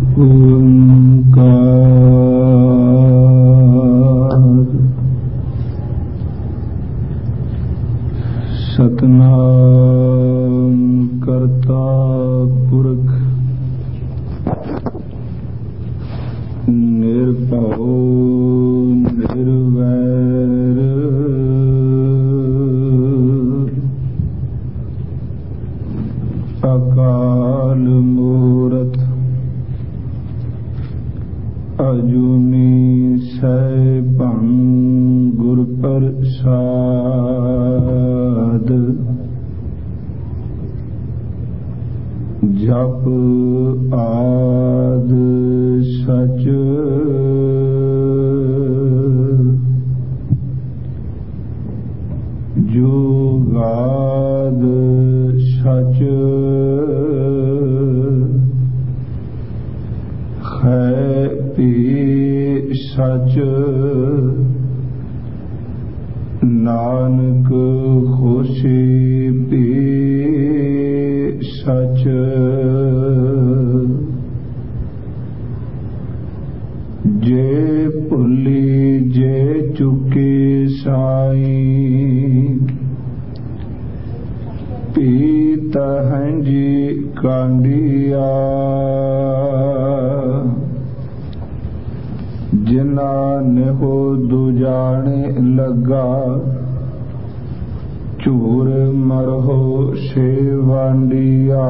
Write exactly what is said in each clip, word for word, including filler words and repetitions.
ਸਤਨਾਮ ਕਰਤਾ ਪੁਰਖ ਨਿਰਭਉ ਨਿਰਵੈਰ ਅਕਾਲ ਮੂਰਤ ਅਜੂਨੀ ਸੈਭੰ ਗੁਰ ਪ੍ਰਸਾਦ ਜਪ ਆਦ ਸਚ ਜੁਗਾਦ ਸਚ ਹੈ ਭੀ ਸਚ ਨਾਨਕ ਹੋਸੀ ਭੀ ਸਚ ਜੇ ਭੁੱਲੀ ਜੇ ਚੁੱਕੀ ਸਾਈਂ ਪੀਤ ਹੰਜੀ ਕਾਂਡੀਆ ਜਿਨਾ ਨਿਹੋ ਦੁਜਾਣੇ ਲੱਗਾ ਝੂਰ ਮਰਹੋ ਸੇਵਾਂਡੀਆ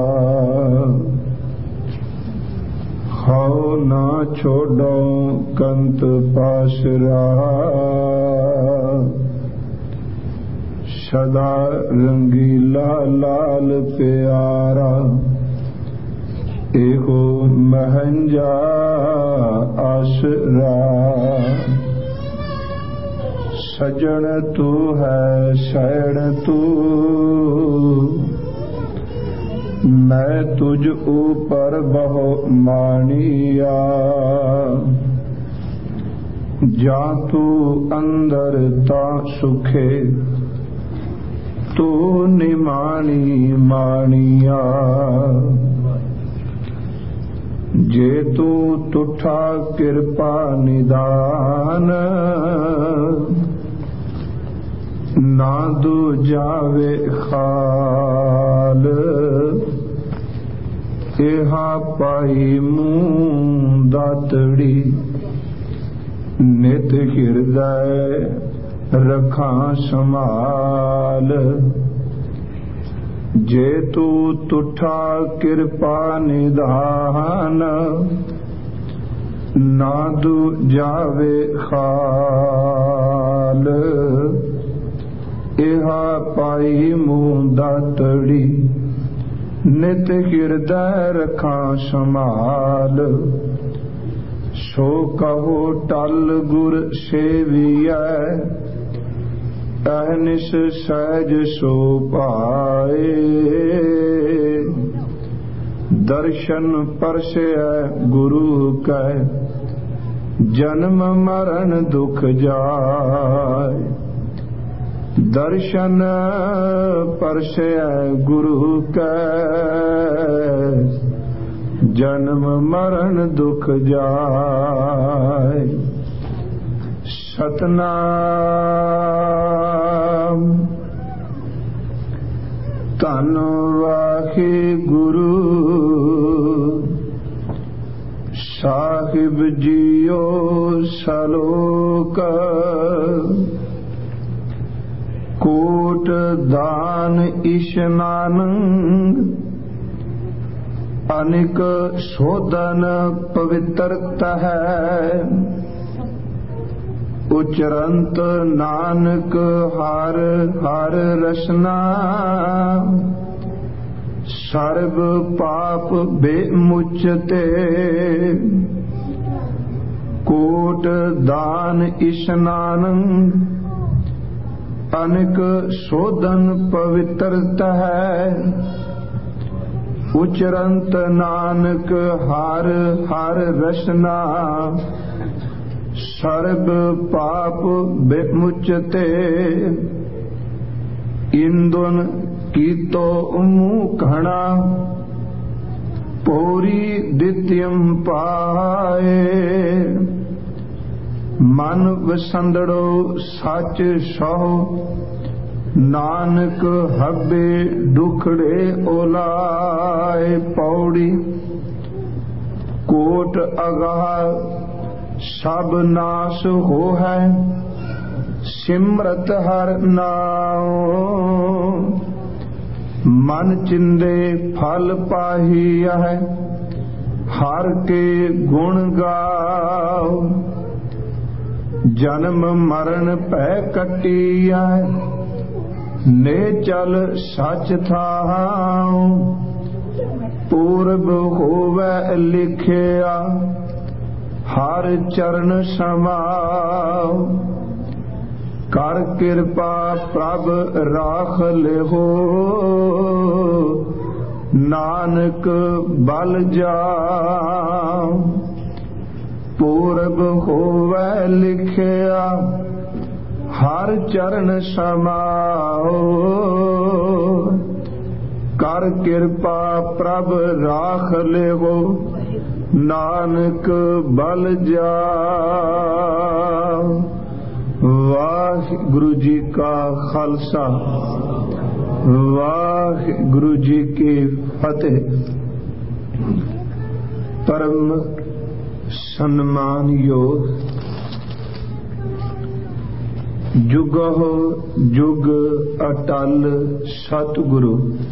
ਹਉ ਨਾ ਛੋੜੋ ਕੰਤ ਪਾਸਰਾ ਸਦਾ ਰੰਗੀਲਾ ਲਾਲ ਪਿਆਰਾ ਇਹੋ ਮਹੰਜਾ ਆਸਰਾ ਸਜਣ ਤੂੰ ਹੈ ਸੈਣ ਤੂੰ ਮੈਂ ਤੁਝ ਉਪਰ ਬਹੁ ਮਾਣੀਆ ਜਾਂ ਤੂੰ ਅੰਦਰ ਤਾਂ ਸੁਖੇ ਤੂੰ ਨਿਮਾਣੀ ਮਾਣੀਆ ਜੇ ਤੂੰ ਤੁਠਾ ਕਿਰਪਾ ਨਿਦਾਨ ਨਾ ਦੂਜਾਵੇ ਖਾਲ ਇਹਾ ਪਾਈ ਮੂੰ ਦਾਤੜੀ ਨਿਤ ਹਿਰਦੈ ਰਖਾਂ ਸੰਭਾਲ ਜੇ ਤੂੰ ਤੁਠਾ ਕਿਰਪਾ ਨਿਧਾਨ ਨਾ ਦੂਜਾਵੇ ਖਾਲ ਇਹਾ ਪਾਈ ਮੂੰ ਦਾਤੜੀ ਨਿਤ ਹਿਰਦੈ ਰਖਾਂ ਸੰਭਾਲ ਸੋ ਕਹੋ ਟਲ ਗੁਰ ਸੇਵੀਐ ਅਹਨਿਸ ਸਹਿਜ ਸੋ ਪਾਏ ਦਰਸ਼ਨ ਪਰਸੈ ਗੁਰੂ ਕੈ ਜਨਮ ਮਰਨ ਦੁਖ ਜਾਏ ਦਰਸ਼ਨ ਪਰਸੈ ਗੁਰੂ ਕੈ ਜਨਮ ਮਰਨ ਦੁਖ ਜਾਏ ਸਤਨਾਮ ਧੰਨ ਵਾਹਿਗੁਰੂ ਸਾਹਿਬ ਜੀਓ ਸਲੋਕ ਕੋਟ ਦਾਨ ਇਸ਼ਨਾਨ ਅਨਿਕ ਸੋਧਨ ਪਵਿੱਤਰਤ ਹੈ ਉਚਰੰਤ ਨਾਨਕ ਹਰ ਹਰ ਰਸਨਾ ਸਰਬ ਪਾਪ ਬੇਮੁਚਤੇ ਕੋਟ ਦਾਨ ਇਸ਼ਨਾਨ ਅਨਿਕ ਸੋਧਨ ਪਵਿੱਤਰਤ ਹੈ ਉਚਰੰਤ ਨਾਨਕ ਹਰ ਹਰ ਰਸਨਾ ਸਰਬ ਪਾਪ ਬੇਮੁਚਤੇ ਇੰਦੁਨ ਕੀਤੋ ਮੂੰਹ ਘਣਾ ਪੋ ਗੌਰੀ ਦਿੱਤਿਯੰ ਪਾਏ। ਮਨ ਵਸੰਦੜੋ ਸੱਚ ਸਹੁ, ਨਾਨਕ ਹੱਬੇ ਦੁਖੜੇ ਓਲਾਏ। ਪੌੜੀ ਕੋਟ ਅਗਾਹ ਸਭ ਨਾਸ ਹੋਹੈ, ਸਿਮਰਤ ਹਰਿ ਨਾਉ। ਮਨ ਚਿੰਦੇ ਫਲ ਪਾਹੀਐ, ਹਰਿ ਕੇ ਗੁਣ ਗਾਓ। ਜਨਮ ਮਰਨ ਭੈ ਕੱਟੀਐ, ਨੇ ਚਲ ਸੱਚ ਥਾਉ। ਪੂਰਬ ਹੋਵੈ ਲਿਖਿਆ, ਹਰਿ ਚਰਨ ਸਮਾਉ। ਕਰ ਕਿਰਪਾ ਪ੍ਰਭ ਰਾਖ ਲਿਹੋ, ਨਾਨਕ ਬਲ ਜਾਉ। ਪੂਰਬ ਹੋਵੈ ਲਿਖਿਆ, ਹਰਿ ਚਰਨ ਸਮਾਉ। ਕਰ ਕਿਰਪਾ ਪ੍ਰਭ ਰਾਖ ਲਿਹੋ, ਨਾਨਕ ਬਲ ਜਾਉ। ਵਾਹਿਗੁਰੂ ਜੀ ਕਾ ਖਾਲਸਾ, ਵਾਹਿਗੁਰੂ ਜੀ ਕੀ ਫਤਿਹ। ਪਰਮ ਸਨਮਾਨਯੋਗ ਜੁਗਹੁ ਜੁਗ ਅਟਲ ਸਤਿਗੁਰੂ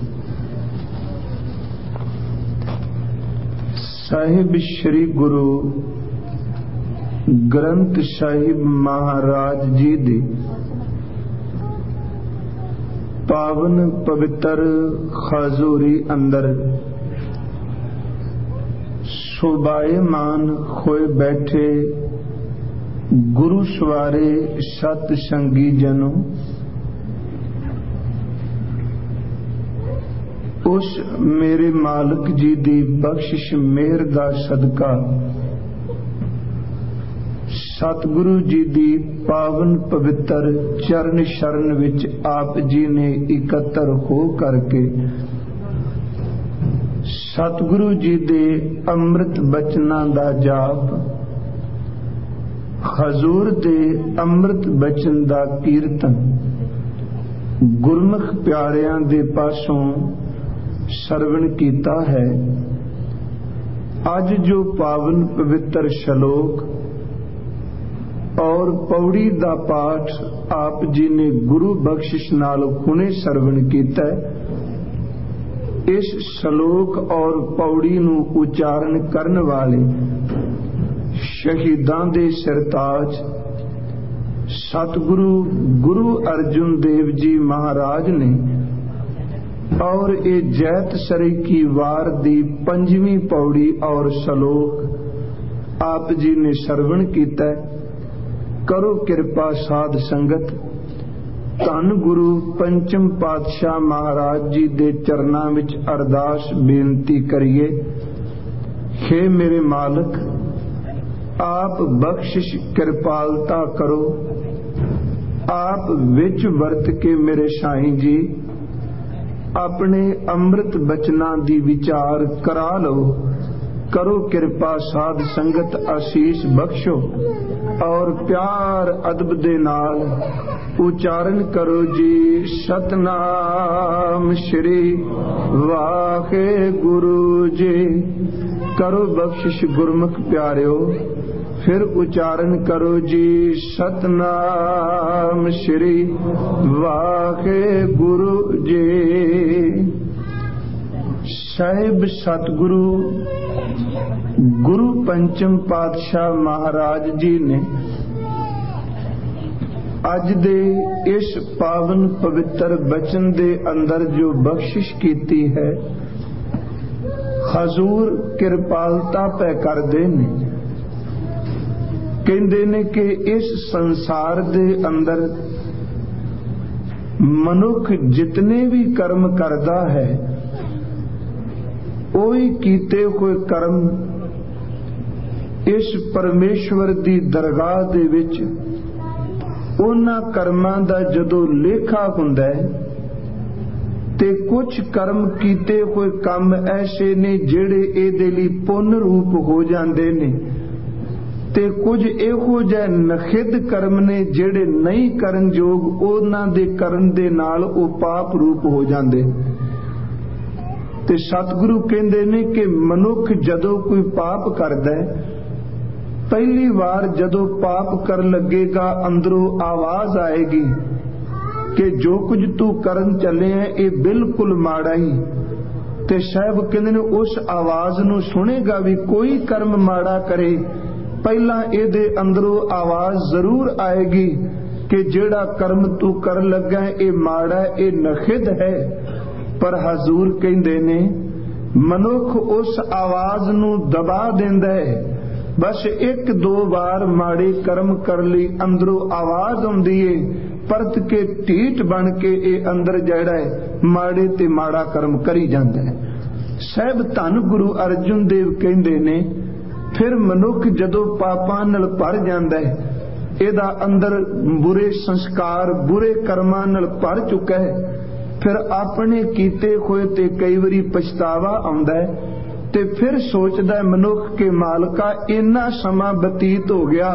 ਸਾਹਿਬ ਸ੍ਰੀ ਗੁਰੂ ਗ੍ਰੰਥ ਸਾਹਿਬ ਮਹਾਰਾਜ ਜੀ ਦੀ ਪਾਵਨ ਪਵਿੱਤਰ ਹਜ਼ੂਰੀ ਅੰਦਰ ਸ਼ੋਭਾਇਮਾਨ ਹੋਏ ਬੈਠੇ ਗੁਰੂ ਸਵਾਰੇ ਸਤ ਸੰਗੀ ਜਨੋ, ਉਸ ਮੇਰੇ ਮਾਲਕ ਜੀ ਦੀ ਬਖਸ਼ਿਸ਼ ਮਿਹਰ ਦਾ ਸਦਕਾ ਸਤਿਗੁਰੂ ਜੀ ਦੀ ਪਾਵਨ ਪਵਿੱਤਰ ਚਰਨ ਸ਼ਰਨ ਵਿੱਚ ਆਪ ਜੀ ਨੇ ਇਕੱਤਰ ਹੋ ਕਰਕੇ ਸਤਿਗੁਰੂ ਜੀ ਦੇ ਅੰਮ੍ਰਿਤ ਬਚਨਾਂ ਦਾ ਜਾਪ, ਹਜ਼ੂਰ ਦੇ ਅੰਮ੍ਰਿਤ ਬਚਨ ਦਾ ਕੀਰਤਨ ਗੁਰਮੁਖ ਪਿਆਰਿਆਂ ਦੇ ਪਾਸੋਂ ਸਰਵਣ ਕੀਤਾ ਹੈ। ਅੱਜ ਜੋ ਪਾਵਨ ਪਵਿੱਤਰ ਸ਼ਲੋਕ ਔਰ ਪੌੜੀ ਦਾ ਪਾਠ ਆਪ ਜੀ ਨੇ ਗੁਰੂ ਬਖਸ਼ਿਸ਼ ਨਾਲ ਹੁਣੇ ਸਰਵਣ ਕੀਤਾ, ਇਸ ਸ਼ਲੋਕ ਔਰ ਪੌੜੀ ਨੂੰ ਉਚਾਰਨ ਕਰਨ ਵਾਲੇ ਸ਼ਹੀਦਾਂ ਦੇ ਸਰਤਾਜ ਸਤਿਗੁਰੂ ਗੁਰੂ ਅਰਜਨ ਦੇਵ ਜੀ ਮਹਾਰਾਜ ਨੇ ਔਰ ਇਹ ਜੈਤ ਸਰੀ ਕੀ ਵਾਰ ਦੀ ਪੰਜਵੀਂ ਪੌੜੀ ਔਰ ਸ਼ਲੋਕ ਆਪ ਜੀ ਨੇ ਸਰਵਣ ਕੀਤਾ। ਕਰੋ ਕਿਰਪਾ ਸਾਧ ਸੰਗਤ, ਧੰਨ ਗੁਰੂ ਪੰਚਮ ਪਾਤਸ਼ਾਹ ਮਹਾਰਾਜ ਜੀ ਦੇ ਚਰਨਾਂ ਵਿੱਚ ਅਰਦਾਸ ਬੇਨਤੀ ਕਰੀਏ। ਹੇ ਮੇਰੇ ਮਾਲਕ, ਆਪ ਬਖਸ਼ਿਸ਼ ਕਿਰਪਾਲਤਾ ਕਰੋ, ਆਪ ਵਿੱਚ ਵਰਤ ਕੇ ਮੇਰੇ ਸਾਈਂ ਜੀ ਆਪਣੇ ਅੰਮ੍ਰਿਤ ਬਚਨਾਂ ਦੀ ਵਿਚਾਰ ਕਰਾ ਲਓ। ਕਰੋ ਕਿਰਪਾ ਸਾਧ ਸੰਗਤ, ਆਸ਼ੀਸ਼ ਬਖਸ਼ੋ ਔਰ ਪਿਆਰ ਅਦਬ ਦੇ ਨਾਲ ਉਚਾਰਨ ਕਰੋ ਜੀ ਸਤਨਾਮ ਸ਼੍ਰੀ ਵਾਹਿਗੁਰੂ ਜੀ। ਕਰੋ ਬਖਸ਼ਿਸ਼ ਗੁਰਮੁਖ ਪਿਆਰਿਓ, ਫਿਰ ਉਚਾਰਨ ਕਰੋ ਜੀ ਸਤਨਾਮ ਸ਼੍ਰੀ ਵਾਹਿਗੁਰੂ ਜੀ। ਸਾਹਿਬ ਸਤਿਗੁਰੂ ਗੁਰੂ ਪੰਚਮ ਪਾਤਸ਼ਾਹ ਮਹਾਰਾਜ ਜੀ ਨੇ ਅੱਜ ਦੇ ਇਸ ਪਾਵਨ ਪਵਿੱਤਰ ਬਚਨ ਦੇ ਅੰਦਰ ਜੋ ਬਖਸ਼ਿਸ਼ ਕੀਤੀ ਹੈ, ਹਜ਼ੂਰ ਕਿਰਪਾਲਤਾ ਪੈ ਕਰਦੇ ਨੇ। ਕਹਿੰਦੇ ਨੇ ਕਿ ਇਸ ਸੰਸਾਰ ਦੇ ਅੰਦਰ ਮਨੁੱਖ ਜਿਤਨੇ ਵੀ ਕਰਮ ਕਰਦਾ ਹੈ, ਉਹੀ ਕੀਤੇ ਹੋਏ ਕਰਮ ਇਸ ਪਰਮੇਸ਼ਵਰ ਦੀ ਦਰਗਾਹ ਦੇ ਵਿੱਚ ਉਹਨਾਂ ਕਰਮਾਂ ਦਾ ਜਦੋਂ ਲੇਖਾ ਹੁੰਦਾ ਹੈ, ते कुछ कर्म कीते हुए काम ऐसे ने जेड़े इहदे लई पुण्य रूप हो जांदे ने, ते कुछ इहो जिहे नखिद कर्म ने जेड़े नहीं करन योग, उन्हां दे करन दे नाल ओ पाप रूप हो जांदे। ते सतगुरु कहंदे ने कि मनुख जदों कोई पाप करदा है, पहली बार जदों पाप कर लगेगा अंदरों आवाज आएगी कि जो कुछ तू करन चले है ये बिल्कुल माड़ा ही। ते साहब कहंदे ने उस आवाज नूं सुनेगा भी कोई कर्म माड़ा करे, पहला इहदे अंदरों आवाज जरूर आएगी कि जेड़ा कर्म तू कर लगा है ये माड़ा है, ये नखिद है। पर हजूर कहंदे ने मनुख उस आवाज नूं दबा देंदा है। बस एक दो बार माड़े कर्म कर लई अंदरों आवाज आउंदी है, परत के ढीठ बन के ये अंदर जड़ा है माड़े ते माड़ा कर्म करी जांदा है। साहब धन गुरु अर्जुन देव कहंदे ने फिर मनुख जदों पापां नाल भर जांदा है, इहदा अंदर बुरे संस्कार बुरे कर्मां नाल भर चुका है, फिर अपने कीते होए ते कई वारी पछतावा आउंदा है। ते फिर सोचदा है मनुख के मालका इन्ना समा बतीत हो गया,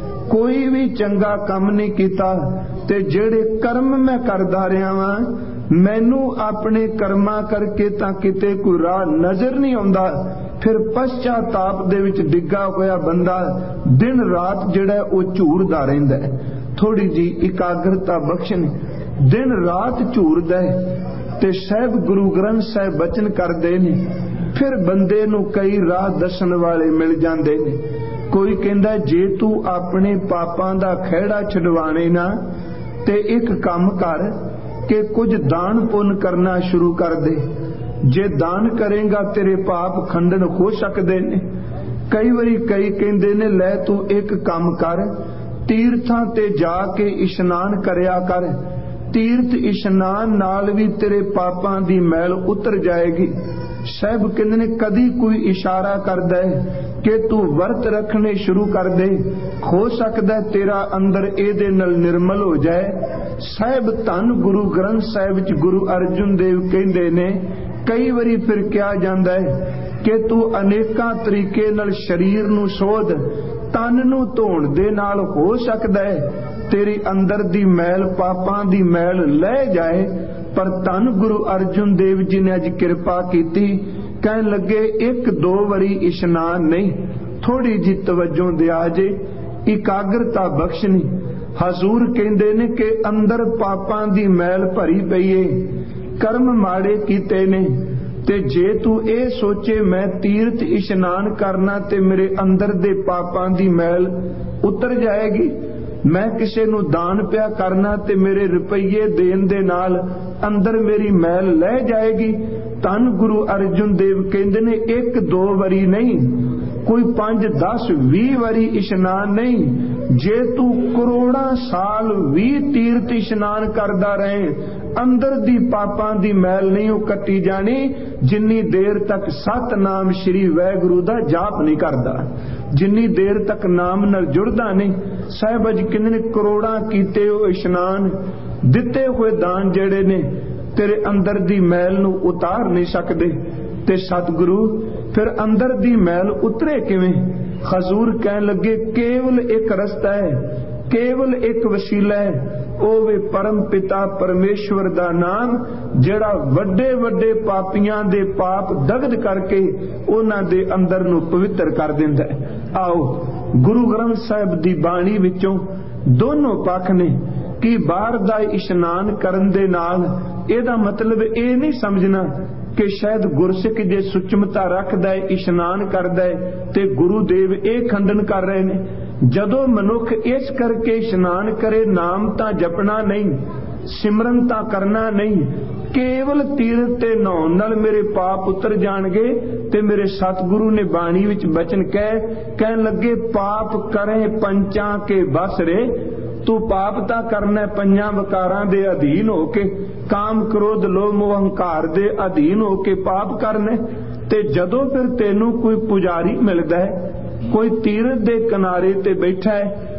कोई भी चंगा काम नहीं कीता, ते जेड़े कर्म मैं करदा रहा वां मैनू अपने कर्मा करके तां किते कोई राह नजर नहीं आउंदा। फिर पश्चाताप दे विच डिग्गा होया बंदा दिन रात जिहड़ा ओ झूरदा रहिंदा है। थोड़ी जी इकाग्रता बख्शण, दिन रात झूरदा है। ते साहब गुरु ग्रंथ साहिब बचन करदे ने, फिर बंदे नूं कई राह दसन वाले मिल जांदे ने। कोई कहंदा जे तू अपने पापां दा खैड़ा छडवाणे ना ते एक काम कर कि कुछ दान पुण्य करना शुरू कर दे, जे दान करेगा तेरे पाप खंडन हो सकते ने। कई बारी कई कहंदे ने लै तू एक काम कर, तीर्थां ते जाके इशनान करया कर, तीर्थ इशनान नाल भी तेरे पापां दी मैल उतर जाएगी। साहब कहंदे ने कदी कोई इशारा करदा है कि तू वर्त रखने शुरू कर दे, हो सकदा है तेरा अंदर एदे नाल निर्मल हो जाए। साहब धन गुरु ग्रंथ साहिब च गुरु अर्जुन देव कहंदे ने कई बारी फिर कहा जाता है कि तू अनेकां तरीके नाल शरीर नूं सोध, तन नूं धोण दे नाल हो सकदा है तेरी अंदर दी मैल पापां दी मैल लह जाए। पर धन गुरु अर्जुन देव जी ने अज कृपा कीती, कहन लगे एक दो वरी इशनान नहीं, थोड़ी जी तवज्जो दिया जे, इकाग्रता बख्शनी। हजूर कहंदे ने कि अंदर पापां दी मैल भरी पई है, कर्म माड़े कीते ने, ते जे तू ए सोचे मैं तीर्थ इशनान करना ते मेरे अंदर दे पापां दी मैल उतर जाएगी, मैं किसे नू दान पिया करना ते मेरे रुपये देन दे नाल अंदर मेरी मैल लह जाएगी। धन गुरु अर्जुन देव कहंदे ने एक दो वरी नहीं, कोई पांच दस भी वरी इशनान नहीं, जे तू करोड़ा साल भी तीर्थ इशनान करदा रहे अंदर दी पापां दी मैल नहीं वो कट्टी जानी, जिन्नी देर तक सतनाम श्री वाहिगुरू दा जाप नहीं करदा, जिन्नी देर तक नाम नाल जुड़दा नहीं। साहिब अज किन्ने करोड़ा कीते हो इशनान, दिते हुए दान जेड़े ने तेरे अंदर दी मैल नू उतार नहीं सकदे। ते सतगुरु फिर अंदर दी मैल उतरे किवें? हजूर कहन लगे केवल एक रस्ता है, केवल एक वसीला है, ओ वे परम पिता परमेश्वर दा नाम जेड़ा वड्डे वड्डे पापियां दे पाप दगद करके उन्हां दे अंदर नू पवित्र कर दिंदा है। आओ गुरु ग्रंथ साहिब दी बाणी विचों दोनों पक्ष ने कि बाहर दा इशनान करन दे नाल एदा मतलब ये नहीं समझना कि शायद गुरसिख जे सुचमता रखदा है इशनान करदा है ते गुरुदेव ये खंडन कर रहे ने। जदों मनुख इस करके इशनान करे नाम तां जपना नहीं, सिमरन तां करना नहीं, केवल तीर्थ ते नहाउण नाल मेरे पाप उतर जाणगे। ते मेरे सतगुरु ने बाणी विच बचन कह कहन लगे पाप करे पंचां के बस रे, तू पाप तां करना पंजां वकारां दे अधीन होके, काम क्रोध लोभ मोह अहंकार दे अधीन होके पाप करने। ते जदों फिर तेनू कोई पुजारी मिलदा है, कोई तीरथ दे किनारे ते बैठा है,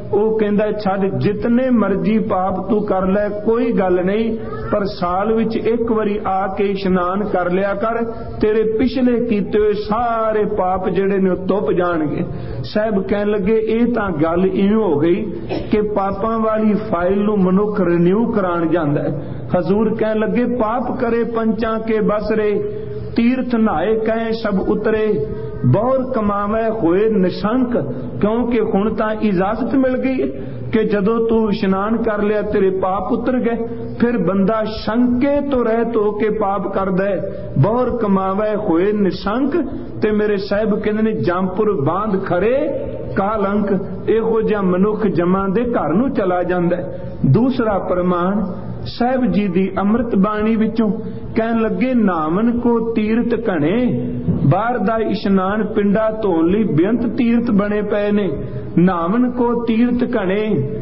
ਉਹ ਕਹਿੰਦਾ ਛੱਡ, ਜਿਤਨੇ ਮਰਜੀ ਪਾਪ ਤੂੰ ਕਰ ਲੈ ਕੋਈ ਗੱਲ ਨਹੀਂ, ਪਰ ਸਾਲ ਵਿੱਚ ਇੱਕ ਵਾਰੀ ਆ ਕੇ ਇਸ਼ਨਾਨ ਕਰ ਲਿਆ ਕਰ, ਤੇਰੇ ਪਿਛਲੇ ਕੀਤੇ ਹੋਏ ਸਾਰੇ ਪਾਪ ਜਿਹੜੇ ਨੇ ਉਹ ਧੁੱਪ ਜਾਣਗੇ। ਸਾਹਿਬ ਕਹਿਣ ਲੱਗੇ ਇਹ ਤਾਂ ਗੱਲ ਇਉਂ ਹੋ ਗਈ ਕਿ ਪਾਪਾਂ ਵਾਲੀ ਫਾਈਲ ਨੂੰ ਮਨੁੱਖ ਰਿਨਿਊ ਕਰਾਉਣ ਜਾਂਦਾ ਹੈ। ਹਜ਼ੂਰ ਕਹਿਣ ਲੱਗੇ ਪਾਪ ਕਰੇ ਪੰਚਾਂ ਕੇ ਬਸਰੇ, ਤੀਰਥ ਨਹਾਏ ਕਹੇ ਸਭ ਉਤਰੇ, ਬੌਰ ਕਮਾਵੇ ਹੋਏ ਨਿਸ਼ੰਕ, ਕਿਉਂਕਿ ਹੁਣ ਤਾਂ ਇਜਾਜ਼ਤ ਮਿਲ ਗਈ ਕਿ ਜਦੋਂ ਤੂੰ ਇਸ਼ਨਾਨ ਕਰ ਲਿਆ ਤੇਰੇ ਪਾਪ ਉਤਰ ਗਏ। ਫਿਰ ਬੰਦਾ ਸ਼ੰਕੇ ਤੋਂ ਰਹਿਤ ਹੋ ਕੇ ਪਾਪ ਕਰਦਾ ਹੈ। ਬੌਰ ਕਮਾਵੇ ਹੋਏ ਨਿਸ਼ੰਕ, ਤੇ ਮੇਰੇ ਸਾਹਿਬ ਕਹਿੰਦੇ ਨੇ ਜੰਪੁਰ ਬਾਂਧ ਖਰੇ ਕਾਲੰਕ, ਇਹੋ ਜਿਹਾ ਮਨੁੱਖ ਜਮਾਂ ਦੇ ਘਰ ਨੂੰ ਚਲਾ ਜਾਂਦਾ ਹੈ। ਦੂਸਰਾ ਪ੍ਰਮਾਣ ਸਾਹਿਬ ਜੀ ਦੀ ਅੰਮ੍ਰਿਤ ਬਾਣੀ ਵਿੱਚੋਂ ਕਹਿਣ ਲੱਗੇ ਨਾਮਨ ਕੋ ਤੀਰਥ ਘਣੇ, ਬਾਹਰ ਦਾ ਇਸ਼ਨਾਨ ਪਿੰਡਾ ਧੋਣ ਲਈ ਬੇਅੰਤ ਤੀਰਥ ਬਣੇ ਪਏ ਨੇ। ਨਾਮਨ ਕੋ ਤੀਰਥ ਘਣੇ,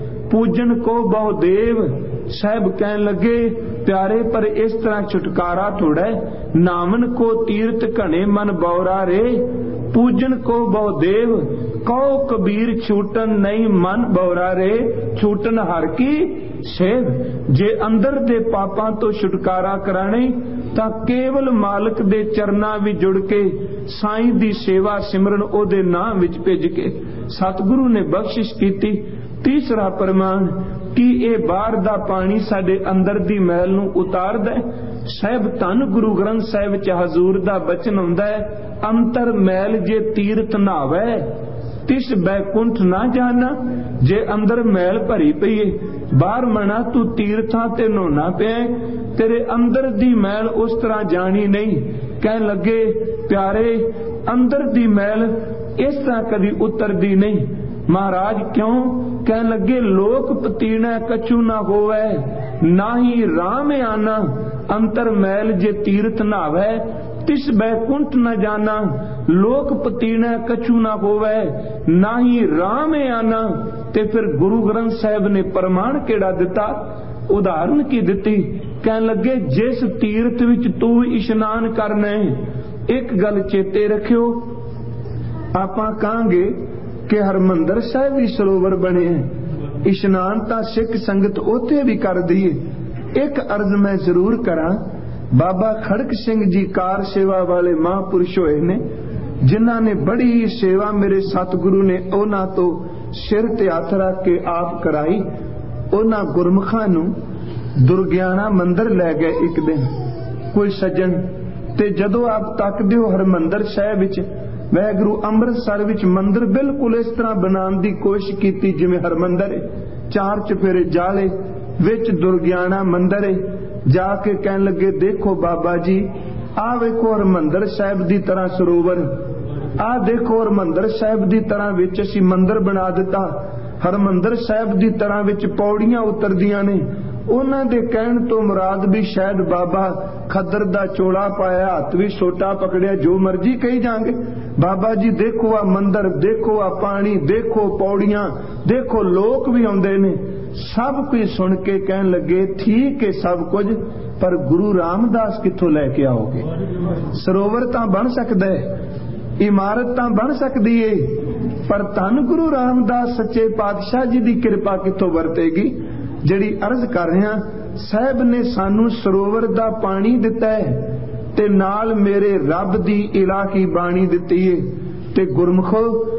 ਪੂਜਨ ਕੋ ਬਹੁ ਦੇਵ। ਸਾਹਿਬ ਕਹਿਣ ਲੱਗੇ ਪਿਆਰੇ ਪਰ ਇਸ ਤਰ੍ਹਾਂ ਛੁਟਕਾਰਾ ਥੋੜਾ ਹੈ। ਨਾਮਨ ਕੋ ਤੀਰਥ ਘਣੇ ਮਨ ਬੌਰਾ ਰੇ, ਪੂਜਨ ਕੋ ਬਹੁ ਦੇਵ। ਕਹੋ ਕਬੀਰ ਛੂਟਨ ਨਹੀਂ ਮਨ ਬੌਰਾ ਰੇ, ਛੂਟਨ ਹਰ ਕੀ ਸੇਵ। ਜੇ ਅੰਦਰ ਦੇ ਪਾਪਾਂ ਤੋਂ ਛੁਟਕਾਰਾ ਕਰਾਣੇ ਤਾਂ ਕੇਵਲ ਮਾਲਕ ਦੇ ਚਰਨਾਂ ਵਿੱਚ ਜੁੜ ਕੇ ਸਾਈਂ ਦੀ ਸੇਵਾ ਸਿਮਰਨ ਉਹਦੇ ਨਾਮ ਵਿੱਚ ਭਿੱਜ ਕੇ ਸਤਿਗੁਰੂ ਨੇ ਬਖਸ਼ਿਸ਼ ਕੀਤੀ। ਤੀਸਰਾ ਪ੍ਰਮਾਣ ਕਿ ਇਹ ਬਾਹਰ ਦਾ ਪਾਣੀ ਸਾਡੇ ਅੰਦਰ ਦੀ ਮੈਲ ਨੂੰ ਉਤਾਰਦਾ ਹੈ। ਸਾਹਿਬ ਧੰਨ ਗੁਰੂ ਗ੍ਰੰਥ ਸਾਹਿਬ ਵਿੱਚ ਹਜ਼ੂਰ ਦਾ ਬਚਨ ਹੁੰਦਾ ਹੈ, ਅੰਤਰ ਮੈਲ ਜੇ ਤੀਰਥ ਨਹਾਵੇ ਤਿਸ ਬੈਕੁੰਠ ਨਾ ਜਾਣਾ। ਜੇ ਅੰਦਰ ਮੈਲ ਭਰੀ ਪਈ ਏ, ਬਾਹਰ ਮਣਾ ਤੂੰ ਤੀਰਥਾਂ ਤੇ ਨਹਾਉਣਾ ਪਿਆ, ਤੇਰੇ ਅੰਦਰ ਦੀ ਮੈਲ ਉਸ ਤਰ੍ਹਾਂ ਜਾਣੀ ਨਹੀਂ। ਕਹਿਣ ਲੱਗੇ ਪਿਆਰੇ ਅੰਦਰ ਦੀ ਮੈਲ ਇਸ ਤਰ੍ਹਾਂ ਕਦੀ ਉਤਰਦੀ ਨਹੀਂ। ਮਹਾਰਾਜ ਕਿਉਂ? ਕਹਿਣ ਲੱਗੇ ਲੋਕ ਪਤੀਣਾ ਕਛੂ ਨਾ ਹੋਵੇ, ਨਾ ਹੀ ਰਾਮ ਆਨਾ। ਅੰਤਰ ਮੈਲ ਜੇ ਤੀਰਥ ਨਹਾਵੇ ਤਿਸ ਬੈਕੁੰਠ न जाना। लोक पतीना कछु ना होवे, ना ही राम आना। ते फिर गुरु ग्रंथ साहिब ने प्रमाण केड़ा दिता, उदाहरण की दिती। कहन लगे जिस तीर्थ विच तू इशनान करना है, एक गल चेते रखियो, आपां कहांगे कि हरमंदर साहिब भी सरोवर बने हैं, इशनान तां सिख संगत उत्थे भी कर दी है। एक अर्ज मैं जरूर करा, बाबा खड़क सिंह जी कार सेवा वाले महापुरुष होए ने, जिन्हां ने बड़ी सेवा मेरे सतगुरु ने उन्हां तो सिर ते हथ रख के आप कराई। उन्हां गुरमुखां नूं दुर्गियाना मंदिर लै गए एक दिन कोई सज्जन, ते जदों आप तकदे हो हरमंदर साहिब विच वाहिगुरू अमृतसर विच मंदिर बिल्कुल इस तरह बनाने की कोशिश की जिवें हरमंदर है, चार चफेरे जाले विच दुर्गियाना मंदिर है। जाके कहन लगे देखो बाबा जी, आ वेखो हरमंदर साहिब दी तरह सरोवर, आ देखो हरमंदर साहिब दी तरह विच असीं मंदिर बना दिता, हरमंदर साहिब दी तरह विच पौड़ियां उतरदियां ने। उन्हां दे कहण तो मुराद भी शायद बाबा खद्दर दा चोला पाया, हाथ भी सोटा पकड़िया, जो मर्जी कही जाएंगे। बाबा जी देखो आ मंदिर, देखो आ पानी, देखो पौड़ियां, देखो लोक भी आउंदे ने। सब कुछ सुन के कहन लगे ठीक है सब कुछ, पर गुरु रामदास किथों लैके आओगे? सरोवर तां बन सकदा है, इमारत तां बन सकदी है, पर धन गुरु रामदास सच्चे पातशाह जी दी कृपा किथों वरतेगी? जिहड़ी अर्ज कर रहा, साहिब ने सानू सरोवर दा पानी दिता है ते नाल मेरे रब दी इलाही बाणी दिती है। ते गुरमुखो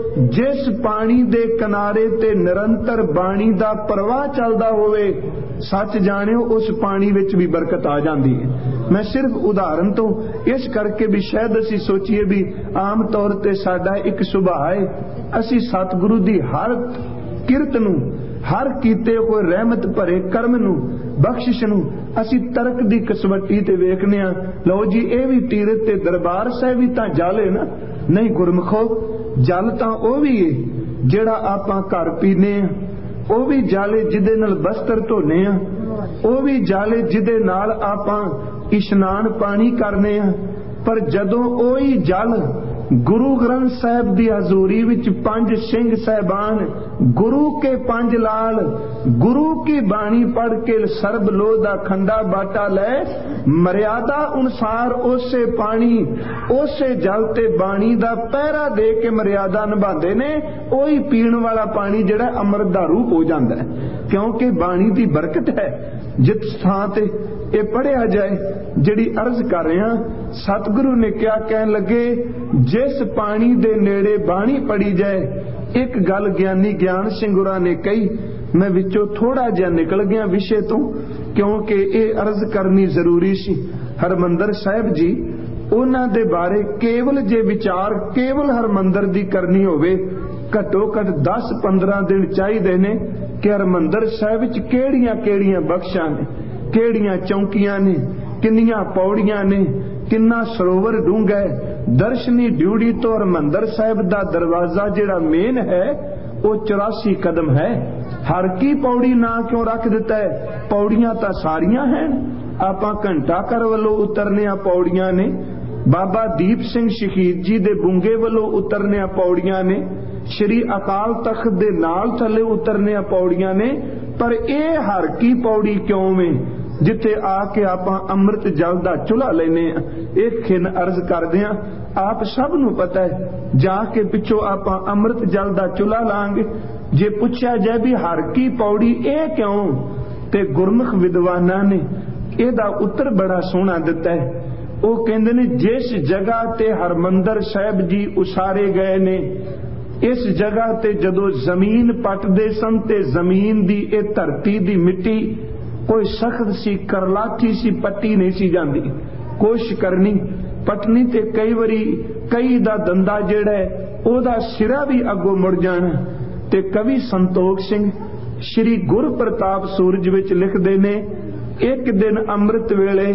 जिस पानी दे किनारे ते निरंतर बाणी दा प्रवाह चलदा होवे, सच जानियो उस पानी विच भी बरकत आ जाती है। मैं सिर्फ उदाहरण तो इस करके भी शायद असी सोचिए भी आम तौर ते साडा एक सुभाव है, असी सतगुरु दी हर किरत नूं, हर कीते होए रहमत भरे कर्म नूं, बख्शिश नूं असी तरक दी कसवटी ते वेखने आ। लो जी ये भी तीरथ ते दरबार साहिब भी तां जल है ना? नहीं गुरमुखो, जल तां ओ भी है जेड़ा आपां घर पीने आ, ओ भी जल है जिदे नाल बस्तर धोने आ, ओ भी जल है जिदे नाल आपां इशनान पानी करने आ। पर जदों ओही जल गुरु ग्रंथ साहिब दी हजूरी विच पंज सिंह साहबान, गुरु के पंज लाल, गुरु की बाणी पढ़ के सरब लोह दा खंडा बाटा ले, मर्यादा अनुसार उसे पानी उसे जल ते बाणी दा पहरा दे के मर्यादा निभाते ने। ओही पीण वाला पानी जिहड़ा अमृत दा रूप हो जाता है, क्योंकि बाणी दी बरकत है। जित थां ते ये पढ़िया जाए, जिहड़ी अर्ज कर रहा, सतगुरु ने क्या कहन लगे, जिस पानी दे नेड़े बाणी पढ़ी जाए। एक गल ज्ञानी ज्ञान सिंह गुरा ने कही, मैं विचों थोड़ा जिहा निकल गया विषय तो, क्योंकि ये अर्ज करनी जरूरी सी। हरमंदर साहिब जी उन्हां दे बारे केवल जे विचार केवल हरमंदर दी करनी होवे, घट्टो घट दस पंद्रह दिन चाहिए ने कि हरमंदर साहिब विच केड़ियां केड़ियां बख्शां ने, केड़ियां चौंकियां ने, किन्नियां पौड़ियां ने, किन्ना सरोवर डूंगा है। दर्शनी ड्यूटी तो हरमंदर साहिब दा दरवाजा जिहड़ा मेन है वो चौरासी कदम है। हर की पौड़ी ना क्यों रख दिता है? पौड़ियां तां सारियां हैं। आपां घंटा घर वल्लों उतरने पौड़ियां ने, बाबा दीप सिंह शहीद जी दे बुंगे वल्लों उतरने पौड़ियां ने, श्री अकाल तख्त दे नाल थले उतरने पौड़ियां ने। पर यह हर की पौड़ी क्यों में जिथे आके आपां अमृत जल दा चुल्हा लेने? एक खिन अर्ज करदे हां, आप सब नूं पता है, जाके पिछों आपां अमृत जल दा चुल्हा लांगे। जे पुछया जाए भी हर की पौड़ी ए क्यों, ते गुरमुख विद्वानां ने एदा उत्तर बड़ा सोहना दिता है। वो कहंदे ने, जिस जगह ते हरमंदर साहिब जी उसारे गए ने, इस जगह ते जदों जमीन पटदे सन ते जमीन दी ए धरती दी मिट्टी कोई सख्त सी, करलाठी सी, पट्टी नहीं सी जांदी। कोशिश करनी पटनी ते कई वारी कई दा दंदा जिहड़ा है ओदा सिरा भी अगों मुड़ जाना। ते कवि संतोख सिंह श्री गुर प्रताप सूरज विच लिखदे ने, एक दिन अमृत वेले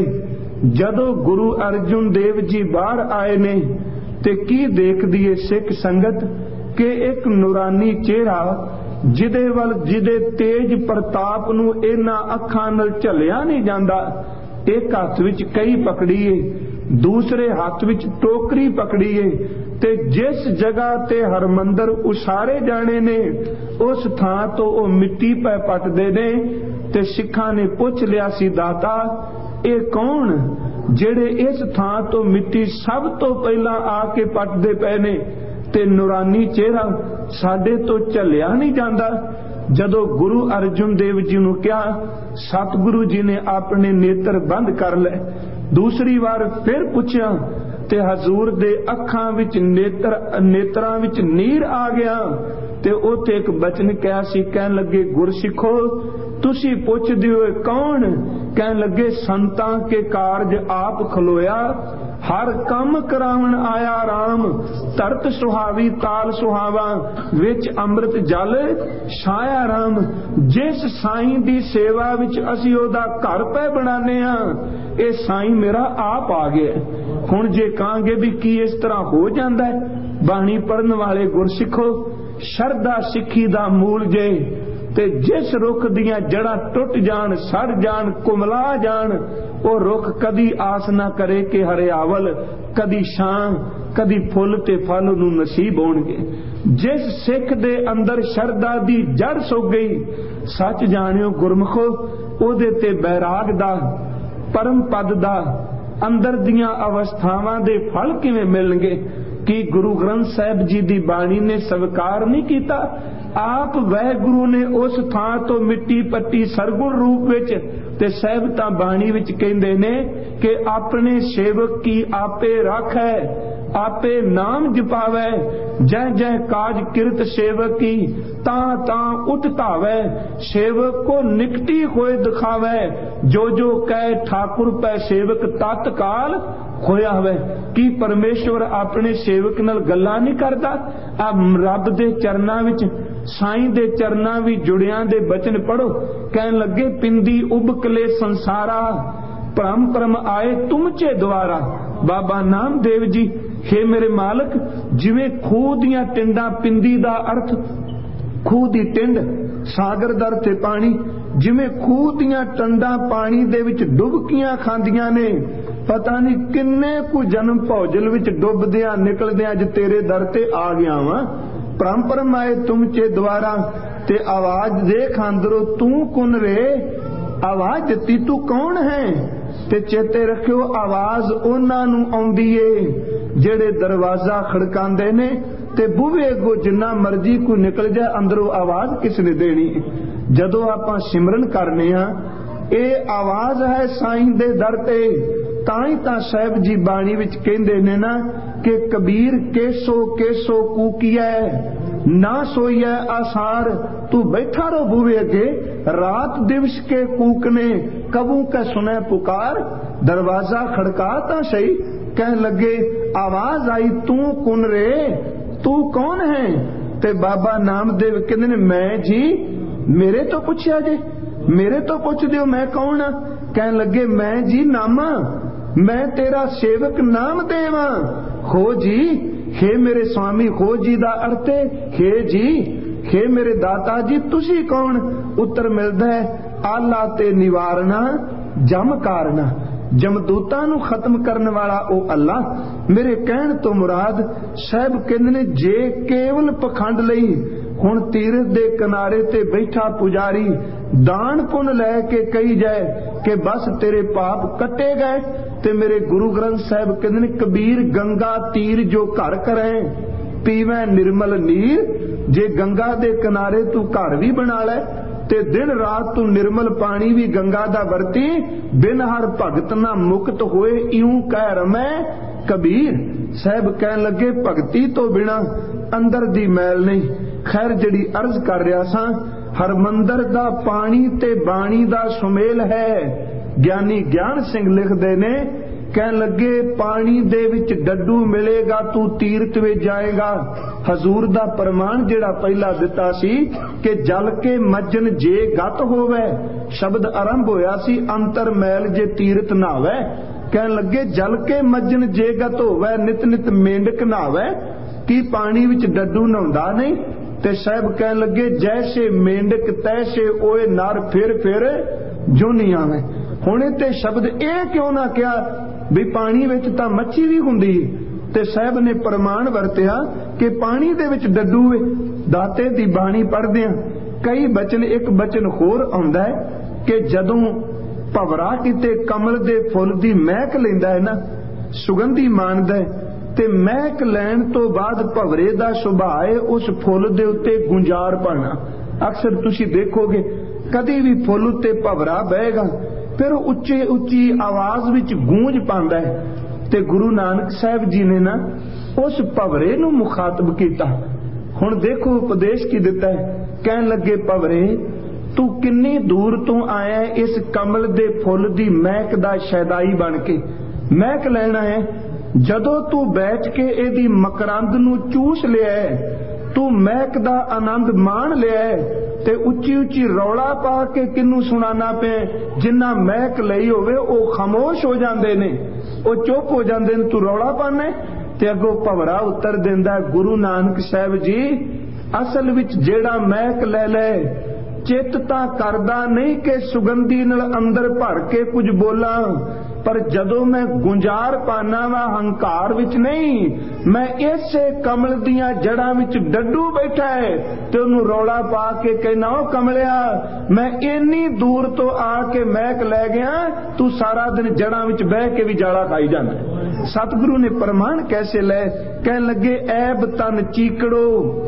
जदों गुरु अर्जुन देव जी बाहर आए ने ते की देखदी है सिख संगत कि एक नूरानी चेहरा जिदे वल जिदे तेज प्रताप नूं इन्हां अखां नाल झलिया नहीं जांदा। एक हाथ विच कई पकड़ी है, दूसरे हाथ विच टोकरी पकड़ी है, ते जिस जगह ते हरमंदर उसारे जाने ने उस थां तो ओ मिट्टी पै पटदे ने। ते सिखां ने पुछ लिया सी, दाता ये कौन जेड़े इस थां तो मिट्टी सब तो पहला आके पटदे पए ने, ते नूरानी चेहरा साडे तो झलिया नहीं जांदा। जदों गुरु अर्जुन देव जी नूं कहा, सतगुरु जी ने अपने नेत्र बंद कर ले। दूसरी बार फिर पूछया ते हजूर दे अखां विच नेत्र नेत्रां विच नीर आ गया। ते उत्थे एक बचन कहा सी, कहन लगे, गुरसिखो तुसी पुछदे हो कौन? कहन लगे, संतां के कारज आप खलोया, हर कम करावन आया राम, तरत सुहावी ताल सुहावा, विच अमृत जल छाया राम। जिस साईं दी सेवा विच असी ओदा घर पै बनाने आ, ये साईं मेरा आप आ गया। हुण जे कहांगे भी की इस तरह हो जांदा है? बाणी पढ़न वाले गुरसिखो, शरदा सिक्खी दा मूल जे, ते जिस रुख दियां जड़ां टुट जान, सड़ जान, कुमला जान, वो रुख कदी आस ना करे कि हरियावल कदी छां कदी फुल ते फल नूं नसीब होणगे। जिस सिख दे अंदर शरदा दी जड़ सुक गई, सच जाणियो गुरमुखो, ओदे ते बैराग दा, परम पद दा, अंदर दियां अवस्थावां दे फल किवें मिलणगे? कि गुरु ग्रंथ साहिब जी दी बाणी ने स्वीकार नहीं कीता? आप वाहिगुरु ने उस थां तो मिट्टी पट्टी सरगुण रूप विच, ते साहिब तां बाणी विच कहंदे ने कि अपने सेवक की आपे राखै, आपे नाम जपावै, जय जय काज किरत सेवक की, तां तां उठ धावै, सेवक को निकटी होए दिखावै, जो जो कहे ठाकुर पै सेवक तत्काल होया हुआ। कि परमेश्वर अपने सेवक नाल गल्लां नहीं करदा? आ रब दे चरनां विच, साईं दे चरनां विच जुड़ियां दे बचन पढ़ो। कहन लगे, पिंदी उबकले संसारा, भ्रम भ्रम आए तुमचे द्वारा। बाबा नामदेव जी, हे मेरे मालक, जिवें खूह दियां टिंडां, पिंदी दा अर्थ खूह दी टिंड, सागर दा अर्थ पानी, जिवें खूह दियां टंडां पानी दे विच डुबकियां खांदियां ने, पता नहीं किन्ने कु जन्म भौजल विच डुबदियां निकलदियां अज तेरे दर ते आ गया वां। परम परमाए तुम चे द्वारा ते आवाज देख अंदरों तू कुन रे, आवाज दिती तू कौन है। ते चेते रखियो आवाज उन्हां नूं आउंदी ए जेड़े दरवाजा खड़कांदे ने ते बूहे अगों जिन्ना मर्जी कोई निकल जाए अंदरों आवाज किसने देनी। जदों आपां सिमरन करने आ ਇਹ आवाज है साईं दे दर ते। तां ही तां साहिब जी बाणी विच कहंदे ने ना कि कबीर केसो केसो कूकिया ना सोईया आसार, तू बैठा रो बूहे अगे रात दिवस के कूकने कबू का सुने पुकार। दरवाजा खड़का ता सही, कह लगे आवाज आई तू कुन रे, तू कौन है। ते बाबा नामदेव कहंदे ने मैं जी, मेरे तो पुछया जे, मेरे तो पुछ दियो मैं कौन। कह लगे मैं जी नामा, मैं तेरा सेवक नाम देवा। खो जी, हे मेरे स्वामी खो जी दा अर्थ हे जी, हे मेरे दाता जी तुसी कौन। उत्तर मिलदा है आला ते निवारणा जम कारणा, जमदूतां नूं खत्म करने वाला ओ अल्लाह। मेरे कहण तो मुराद साहब कहंदे ने जे केवल पखंड लई हुण तीरथ दे किनारे ते बैठा पुजारी दान पुन लैके कही जाए कि बस तेरे पाप कटे गए। ते मेरे गुरु ग्रंथ साहिब कहते ने कबीर गंगा तीर जो घर करे पीवे निर्मल नीर। जे गंगा दे किनारे तू घर भी बना ले ते दिन रात तू निर्मल पानी भी गंगा दा वरती, बिन हर भगत ना मुक्त होए इऊं कह रमै कबीर। साहिब कहन लगे भगती तो बिना अंदर दी मैल नहीं। खैर जड़ी अर्ज कर रहा सा हरमंदर दा पानी ते बाणी दा सुमेल है। ज्ञानी ज्ञान सिंह लिखदे ने कहन लगे पानी दे विच डड्डू मिलेगा तू तीरथ वे जाएगा। हजूर दा प्रमाण जेड़ा पहला दिता सी कि जल के मज्जन जे गत होवे, शब्द आरंभ होया सी अंतर मैल जे तीरथ नावे। कहन लगे जल के मज्जन जे गत होवे, नित नित मेंढक नावे की पानी विच डड्डू नहाउंदा नहीं। ते साहब कहन लगे जैसे मेंढक तैसे ओए नर फिर फिर जोनी आवे। हुणे ते शब्द ए क्यों ना कहा भी पानी विच तां मच्छी भी हुंदी। ते साहब ने प्रमाण वरतिया कि पानी दे विच डड्डू वे। दाते दी बाणी पढ़दे आ कई बचन एक बचन होर आउंदा है कि जदों भवरा किते कमल दे फुੱਲ दी महक लैंदा है ना, सुगंधी मानदा है ते महक लैण तो बाद भवरे दा सुभाਅ है उस फुੱਲ दे उत्ते गुंजार पाना। अक्सर तुसी देखोगे कदी भी फुੱਲ उत्ते भवरा बहेगा फिर उच्चे उच्ची आवाज विच गूंज पांदा है। ते गुरु नानक साहिब जी ने ना उस भवरे नूं मुखातब कीता। हुण देखो उपदेश की दिता है, कहन लगे भवरे तू किन्नी दूर तो आया इस कमल दे फुੱਲ दी महक दा शैदाई बन के महक लैना है। जदों तू बैठ के एदी मकरंद नूं चूस लिया तू महक दा आनंद मान लिया ते उच्ची उच्ची रौला पा के किन्नू सुनाना पे जिन्ना महक लई होवे ओ खामोश हो जांदे ने, ओ चुप हो जांदे ने, तू रौला पाने। ते अगों भवरा उत्तर दिंदा गुरु नानक साहिब जी असल विच जेड़ा महक ले ले चित तां करदा नहीं कि सुगंधी नाल अंदर भर के कुछ बोला, पर जदों मैं गुंजार पाना वा हंकार विच नहीं, मैं इसे कमल दियां जड़ां विच डड्डू बैठा है ते ओनू रौला पा के कहना ओ कमलिया मैं इन्नी दूर तो आके महक लै गया, तू सारा दिन जड़ां विच बह के भी जाड़ा खाई जांदा। सतगुरु ने प्रमाण कैसे ले, कहन लगे ऐब तन चीकड़ो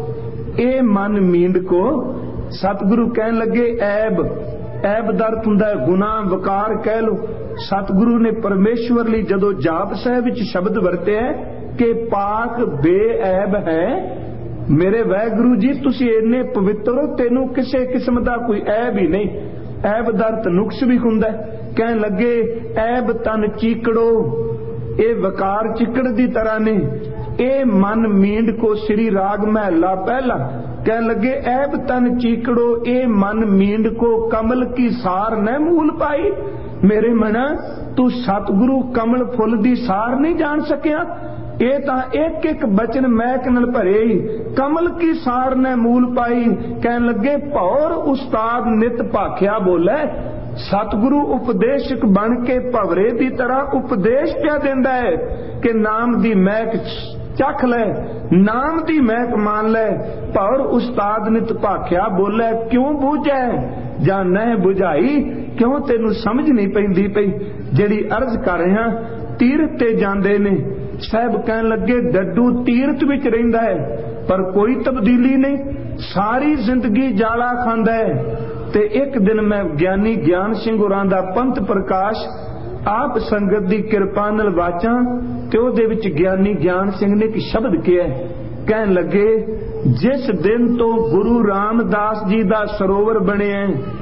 ए मन मींड को। सतगुरु कहन लगे ऐब, ऐब दा अर्थ हुंदा है गुनाह वकार कह लो। सतगुरु ने परमेश्वर ਲਈ ਜਦੋਂ ਜਾਪ ਸਾਹਿਬ ਵਿੱਚ ਸ਼ਬਦ ਵਰਤੇ ਹੈ ਕਿ ਪਾਕ ਬੇऐਬ ਹੈ, ਮੇਰੇ ਵਾਹਿਗੁਰੂ ਜੀ ਤੁਸੀਂ ਇੰਨੇ ਪਵਿੱਤਰ ਹੋ, ਤੈਨੂੰ ਕਿਸੇ ਕਿਸਮ ਦਾ ਕੋਈ ਐਬ ਹੀ ਨਹੀਂ। ਐਬ ਦਾ ਅਰਥ ਨੁਕਸ ਵੀ ਹੁੰਦਾ। ਕਹਿਣ ਲੱਗੇ ਐਬ ਤਨ ਚੀਕੜੋ, ਇਹ ਵਕਾਰ ਚਿੱਕੜ ਦੀ ਤਰ੍ਹਾਂ ਨੇ। ਇਹ ਮਨ ਮੀਂਡ ਕੋ ਸ੍ਰੀ ਰਾਗ ਮਹਿਲਾ ਪਹਿਲਾ। कहने लगे ऐब तन चीकड़ो ए मन मींड को कमल की सार न मूल पाई। मेरे मना तू सतगुरु कमल फुੱਲ दी सार नहीं जान सकिया। ये तां एक एक बचन महक नाल भरे ही कमल की सार ने मूल पाई। कहन लगे भौर उस्ताद नित भाखिया बोले सतगुरु उपदेशक बन के भवरे की तरह उपदेश क्या देंदा है कि नाम दी महक चख ले, नाम दी महक मान ले। पर उस्ताद नित भाख्या बोले क्यों बूझे जां नहीं बुझाई, क्यों तेनू समझ नहीं पैंदी पई। जेड़ी अर्ज कर रहा तीरथ ते जांदे ने, साहब कहन लगे डड्डू तीरथ विच रहिंदा है पर कोई तब्दीली नहीं, सारी जिंदगी जाला खांदा है। ते एक दिन मैं ज्ञानी ज्ञान सिंह होरां दा पंथ प्रकाश आप संगत दी किरपा नाल वाचां ते ओहदे विच ज्ञानी ज्ञान सिंह ने एक शब्द किया, कहन लगे जिस दिन तो गुरु रामदास जी दा सरोवर बने,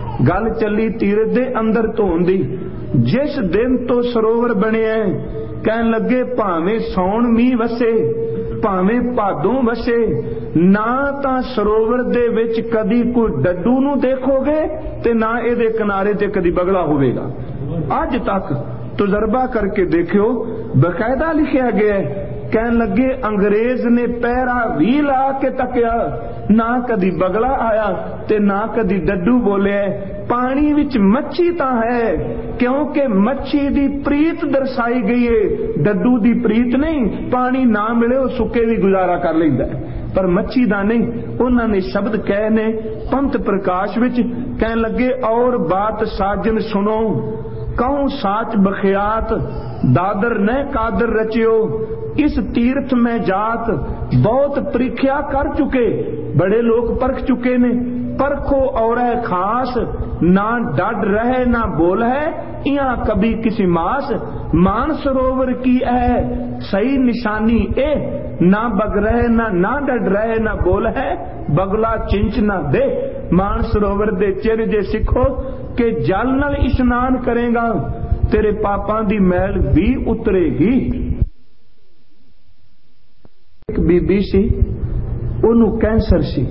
गल चली तीरथ दे अंदर धोन दी, जिस दिन तो सरोवर बने कहन लगे भावें सौण मीह वसे भावें भादों वसे, ना तां सरोवर दे विच कदी कोई डड्डू नूं देखोगे ते ना इहदे किनारे ते कदी बगला होवेगा। अज तक तजर्बा करके देखियो, बकायदा लिखा गया है। कहन लगे अंग्रेज ने पैरा भी ला के तकिया, ना कदी बगला आया ते ना कदी डड्डू बोले। पानी विच मच्छी तां है क्योंकि मच्छी दी प्रीत दर्शाई गई है, डड्डू दी प्रीत नहीं। पानी ना मिले वो सुके भी गुजारा कर लेंदा है पर मच्छी दा नहीं। उन्होंने शब्द कहे ने पंथ प्रकाश विच, कहन लगे और बात साजन सुनो, कहूं साच बखियात दादर न कादर रचियो, इस तीर्थ में जात बहुत परीक्षा कर चुके, बड़े लोग परख चुके ने। परखो और है खास, ना डड रहे ना बोल है, यहाँ कभी किसी मास। मान सरोवर की है सही निशानी ए, ना बग रहे ना ना डड रहे ना बोल है, बगला चिंच ना दे। मान सरोवर दे चिर जे सिखो के जल नाल इशनान करेगा, तेरे पापां दी मैल भी उतरेगी। एक बीबी सी, ओनू कैंसर सी।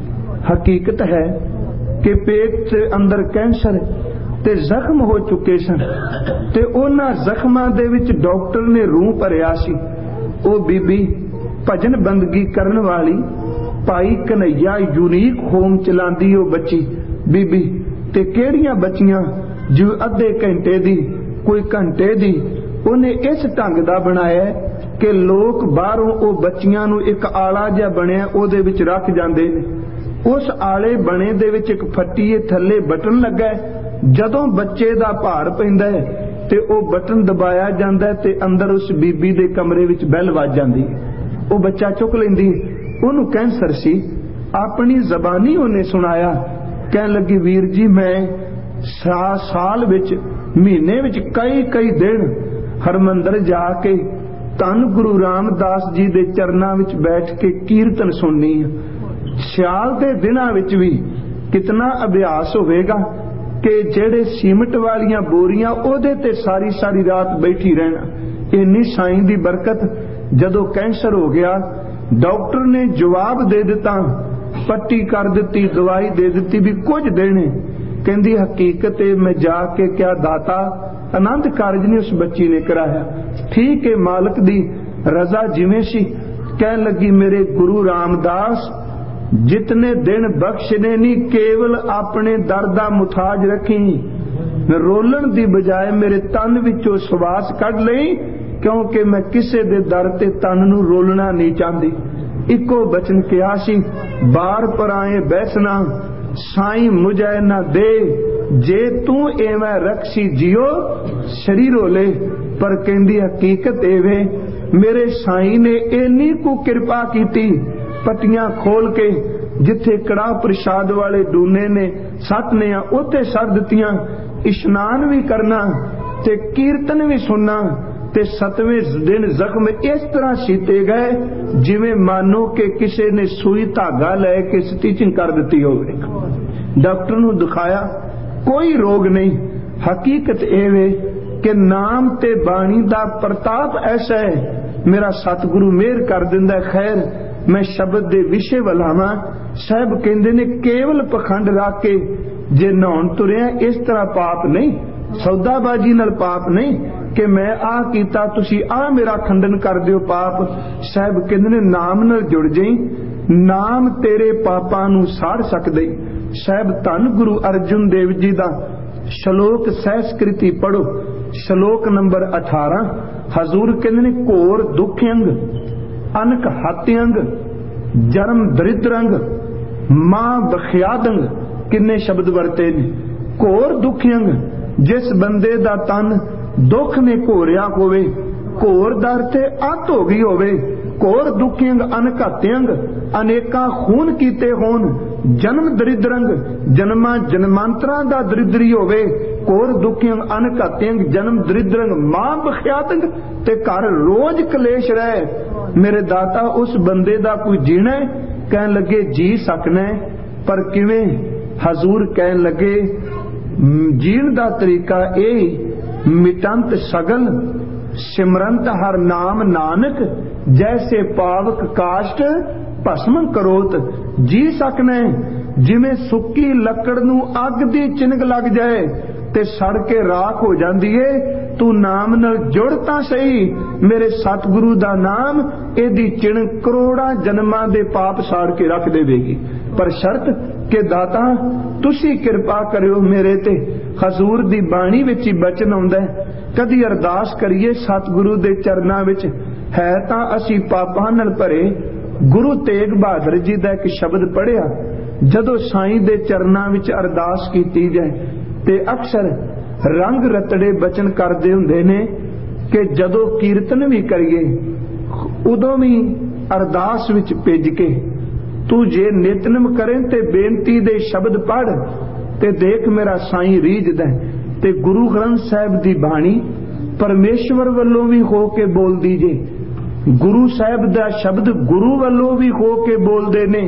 हकीकत है कि पेट के अंदर कैंसर ते जख्म हो चुके सन ते उन्हां जख्मां दे विच डॉक्टर ने रूह भरिया सी। ओ बीबी भजन बंदगी करन वाली भाई कन्हैया यूनीक होम चलांदी ओ बच्ची बीबी ते केड़ियां बच्चियां जो अद्धे घंटे दी कोई घंटे दी उन्हें इस ढंग दा बनाया कि लोग बाहरों ओ बच्चियां नूं एक आला जिहा बनिया ओहदे विच रख जांदे ने। उस आले बने दे विच एक फट्टीए थल्ले बटन लगा है, जदों बच्चे दा भार पैंदा है ते ओ बटन दबाया जांदा है ते अंदर उस बीबी दे कमरे विच बैल वज जांदी है। ओ बच्चा चुक लैंदी, ओनू कैंसर सी। अपनी जबानी उन्हें सुनाया, कहन लगी वीर जी मैं सा साल विच महीने विच कई कई दिन हरमंदर जाके धन गुरु रामदास जी दे चरनां विच बैठ के कीर्तन सुननी है। सियाल दे दिनां विच भी कितना अभ्यास होवेगा कि जेड़े सीमट वालियां बोरियां ओहदे ते सारी सारी रात बैठी रहना। इन्नी साईं दी बरकत। जदों कैंसर हो गया डॉक्टर ने जवाब दे दिता, पट्टी कर दी, दवाई दे दी भी कुछ देने। कहंदी हकीकत मैं जाके क्या दाता आनंद कारज नहीं उस बच्ची ने कराया। ठीक है मालिक दी रजा जिवें सी। कहन लगी मेरे गुरु रामदास जितने दिन बख्शने नहीं केवल अपने दर दा मुथाज रखी, रोलन दी बजाय मेरे तन विचों सुवास कढ लई, क्योंकि मैं किसे दे दर ते तन नूं रोलना नहीं चाहती। इको बचन कहा सी, बार पर आए बैसना साईं मुझे ना दे, जे तू एवं रखसी जियो शरीरो ले। पर कहंदी हकीकत एवे मेरे साईं ने इन्नी को कृपा कीती, पट्टियां खोल के जिथे कड़ाह प्रसाद वाले डूने ने सत ने उत्थे सर दित्तियां। इशनान भी करना ते कीर्तन भी सुनना ते सतवें दिन जख्म इस तरह सीते गए जिवें मानो के किसी ने सुई धागा लैके स्टिचिंग कर दी होवे। डॉक्टर नूं दिखाया कोई रोग नहीं। हकीकत एवे कि नाम ते बाणी दा प्रताप ऐसा है, मेरा सतगुरु मेहर कर दिंदा। खैर मैं शब्द दे विषय वलावा। साहब कहंदे ने केवल पखंड रख के जे नहाउण तुरिया इस तरह पाप नहीं, सौदाबाजी नाल पाप नहीं कि मैं आ कीता तुसी आ मेरा खंडन कर दियो पाप। साहब कहंदे ने नाम नाल जुड़ जाई, नाम तेरे पापां नूं साड़ सकदे। साहब धन गुरु अर्जुन देव जी दा ਸ਼ਲੋਕ ਸਹਿਸਕ੍ਰਿਤੀ पढ़ो। ਸ਼ਲੋਕ नंबर अठारह। हजूर कहते ने घोर दुखयंग अनक हत्यंग जन्म दरिद्रंग मां बख्यादंग। किन्ने शब्द वरते ने। घोर दुखयंग जिस बंदे दा तन दुख ने घोरिया होवे, घोर दर ते अत हो गई होवे। घोर दुखयंग अनक हत्यंग अनेका खून कीते होन। जन्म दरिद्रंग जन्मा जन्मांतरा दा दरिद्री होवे। घोर दुखयंग अनक हत्यंग जन्म दरिद्रंग मां बख्यातंग ते घर रोज कलेश रहे। मेरे दाता उस बंदे दा कोई जीना है? कहन लगे जी सकना है, पर किवें? हजूर कहन लगे जीण दा तरीका ए मिटंत सगल सिमरंत हर नाम नानक जैसे पावक काष्ट भस्म करोत। जी सकना है जिवें सुक्की लकड़ नूं अग दी चिनग लग जाए ते सड़ के राख हो जाती है। तू नाम नाल जुड़ तां सही। मेरे सतगुरु दा नाम एदी चिण करोड़ा जन्मां दे पाप साड़ के रख देवेगी। पर शर्त के दाता तुसी किरपा करियो मेरे ते। हजूर दी बाणी विच ही बचन आउंदा है, कदी अरदास करिए सतगुरु दे चरनां विच है तां असी पापां नाल भरे। गुरु तेग बहादुर जी दा एक शब्द पढ़िया, जदों साईं दे चरनां विच अरदास कीती जाए ते अक्सर रंग रतड़े बचन करदे हुंदे ने कि जदों कीर्तन भी करिए उदों भी अरदास विच भेज के तू जे नितनम करें ते बेनती दे शब्द पढ़ ते देख मेरा साईं रीझदा ते गुरु ग्रंथ साहिब दी बाणी परमेश्वर वल्लों भी हो के बोल दीजे। गुरु साहिब दा शब्द गुरु वल्लों भी हो के बोलदे ने,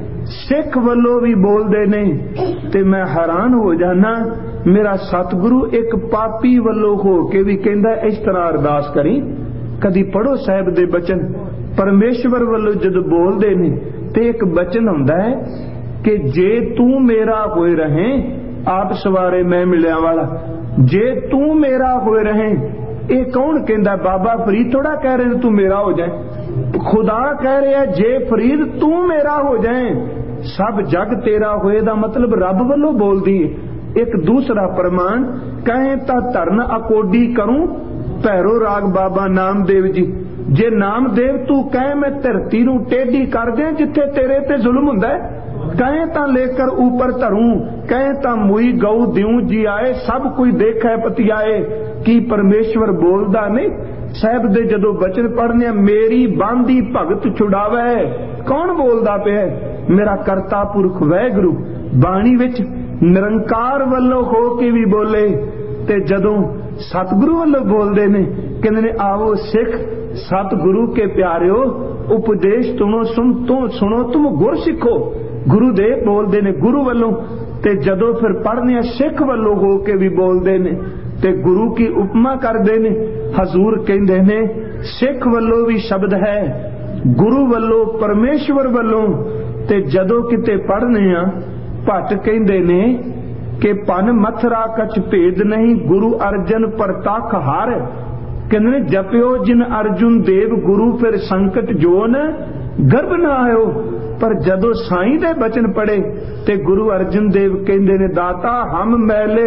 सिख वल्लों भी बोलदे ने। ते मैं हैरान हो जाना मेरा सतगुरु एक पापी वल्लों हो के भी कहंदा इस तरह अरदास करी। कदी पढ़ो साहिब दे बचन परमेश्वर वल्लों जद बोलदे ने ते एक बचन हुंदा है कि जे तू मेरा होए रहे, आप सवारे मैं मिलिया वाला, जे तू मेरा होए रहे। ये कौन कहंदा? बाबा फरीद थोड़ा कह रहे तू मेरा हो जाए, खुदा कह रहा जे फरीद तू मेरा हो जाए। सब जग तेरा होए दा मतलब रब वल्लों बोल दी। एक दूसरा प्रमाण कहें ता धरन अकोडी करूं भैरो राग बाबा नामदेव जी। जे नामदेव तू कहे मैं धरती नूं टेढ़ी कर दे जिथे तेरे ते जुल्म हुंदा है, कहें ता लेकर ऊपर धरूं, कहें ता मुई गऊ दिऊं जी आए सब कोई देखे पतियाए। की परमेश्वर बोलदा नहीं? साहिब दे जदों बचन पढ़ने मेरी बांधी भगत छुड़ावे, कौन बोलदा पिया? मेरा करता पुरख वैगुरु बाणी विच निरंकार वल्लों हो के भी बोले ते जदों सतगुरु वल्लों बोलदे ने कहंदे ने आओ सिख सतगुरु के प्यारिओ उपदेश सुनो सुन तो सुनो तुम गुर सिखो। गुरुदेव बोलदे ने गुरु वल्लों ते जदों फिर पढ़ने सिख वल्लों हो के भी बोलदे ने ते गुरु की उपमा करदे ने। हजूर कहंदे ने सिख वल्लों भी शब्द है, गुरु वल्लों परमेश्वर वल्लों। ते जदों किते पढ़ने आ भट्ट कहंदे ने कि पन मथरा कछ भेद नहीं गुरु अर्जन परतख हार। कहंदे ने जपियो जिन अर्जुन देव गुरु फिर संकट जोन गर्भ ना आयो। पर जदों साईं दे बचन पढ़े ते गुरु अर्जन देव कहंदे ने दाता हम मैले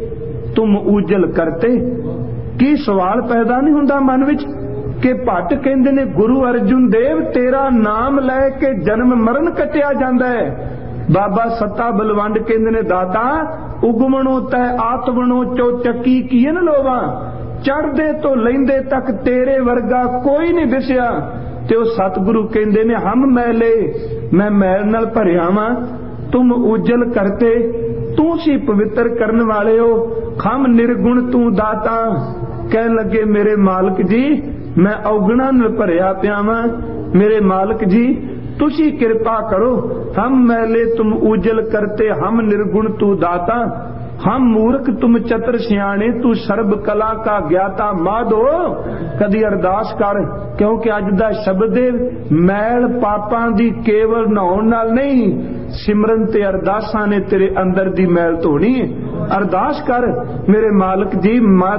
तुम उजल करते। की सवाल पैदा नहीं हुंदा मन विच कि भट्ट कहंदे ने गुरु अर्जुन देव तेरा नाम लै के जन्म मरण कटिया जांदा है। बाबा सत्ता बलवंड कहंदे ने दाता उगमणों तै आतवणों चो चक्की कीन लोवा, चढ़दे तो लैंदे तक तेरे वर्गा कोई नहीं दिसिया। ते ओ सतगुरु कहंदे ने हम मैले मैं मैल नाल भरिया वां, तुम उजल करते तू सी पवित्र करने वाले हो, हम निर्गुण तू दाता। कहन लगे मेरे मालक जी मैं अवगुणा नाल भरिया पिया वां, मेरे मालक जी तुसी कृपा करो। हम मैले तुम उजल करते, हम निर्गुण तू दाता, हम मूर्ख तुम चतुर सियाणे, तू सर्ब कला का ज्ञाता माधो। कदी अरदास कर क्योंकि अज दा शब्द मैल पापां दी केवल नहाउण नाल नहीं, सिमरन ते अरदासां ने तेरे अंदर दी मैल धोनी है। अरदास कर मेरे मालक जी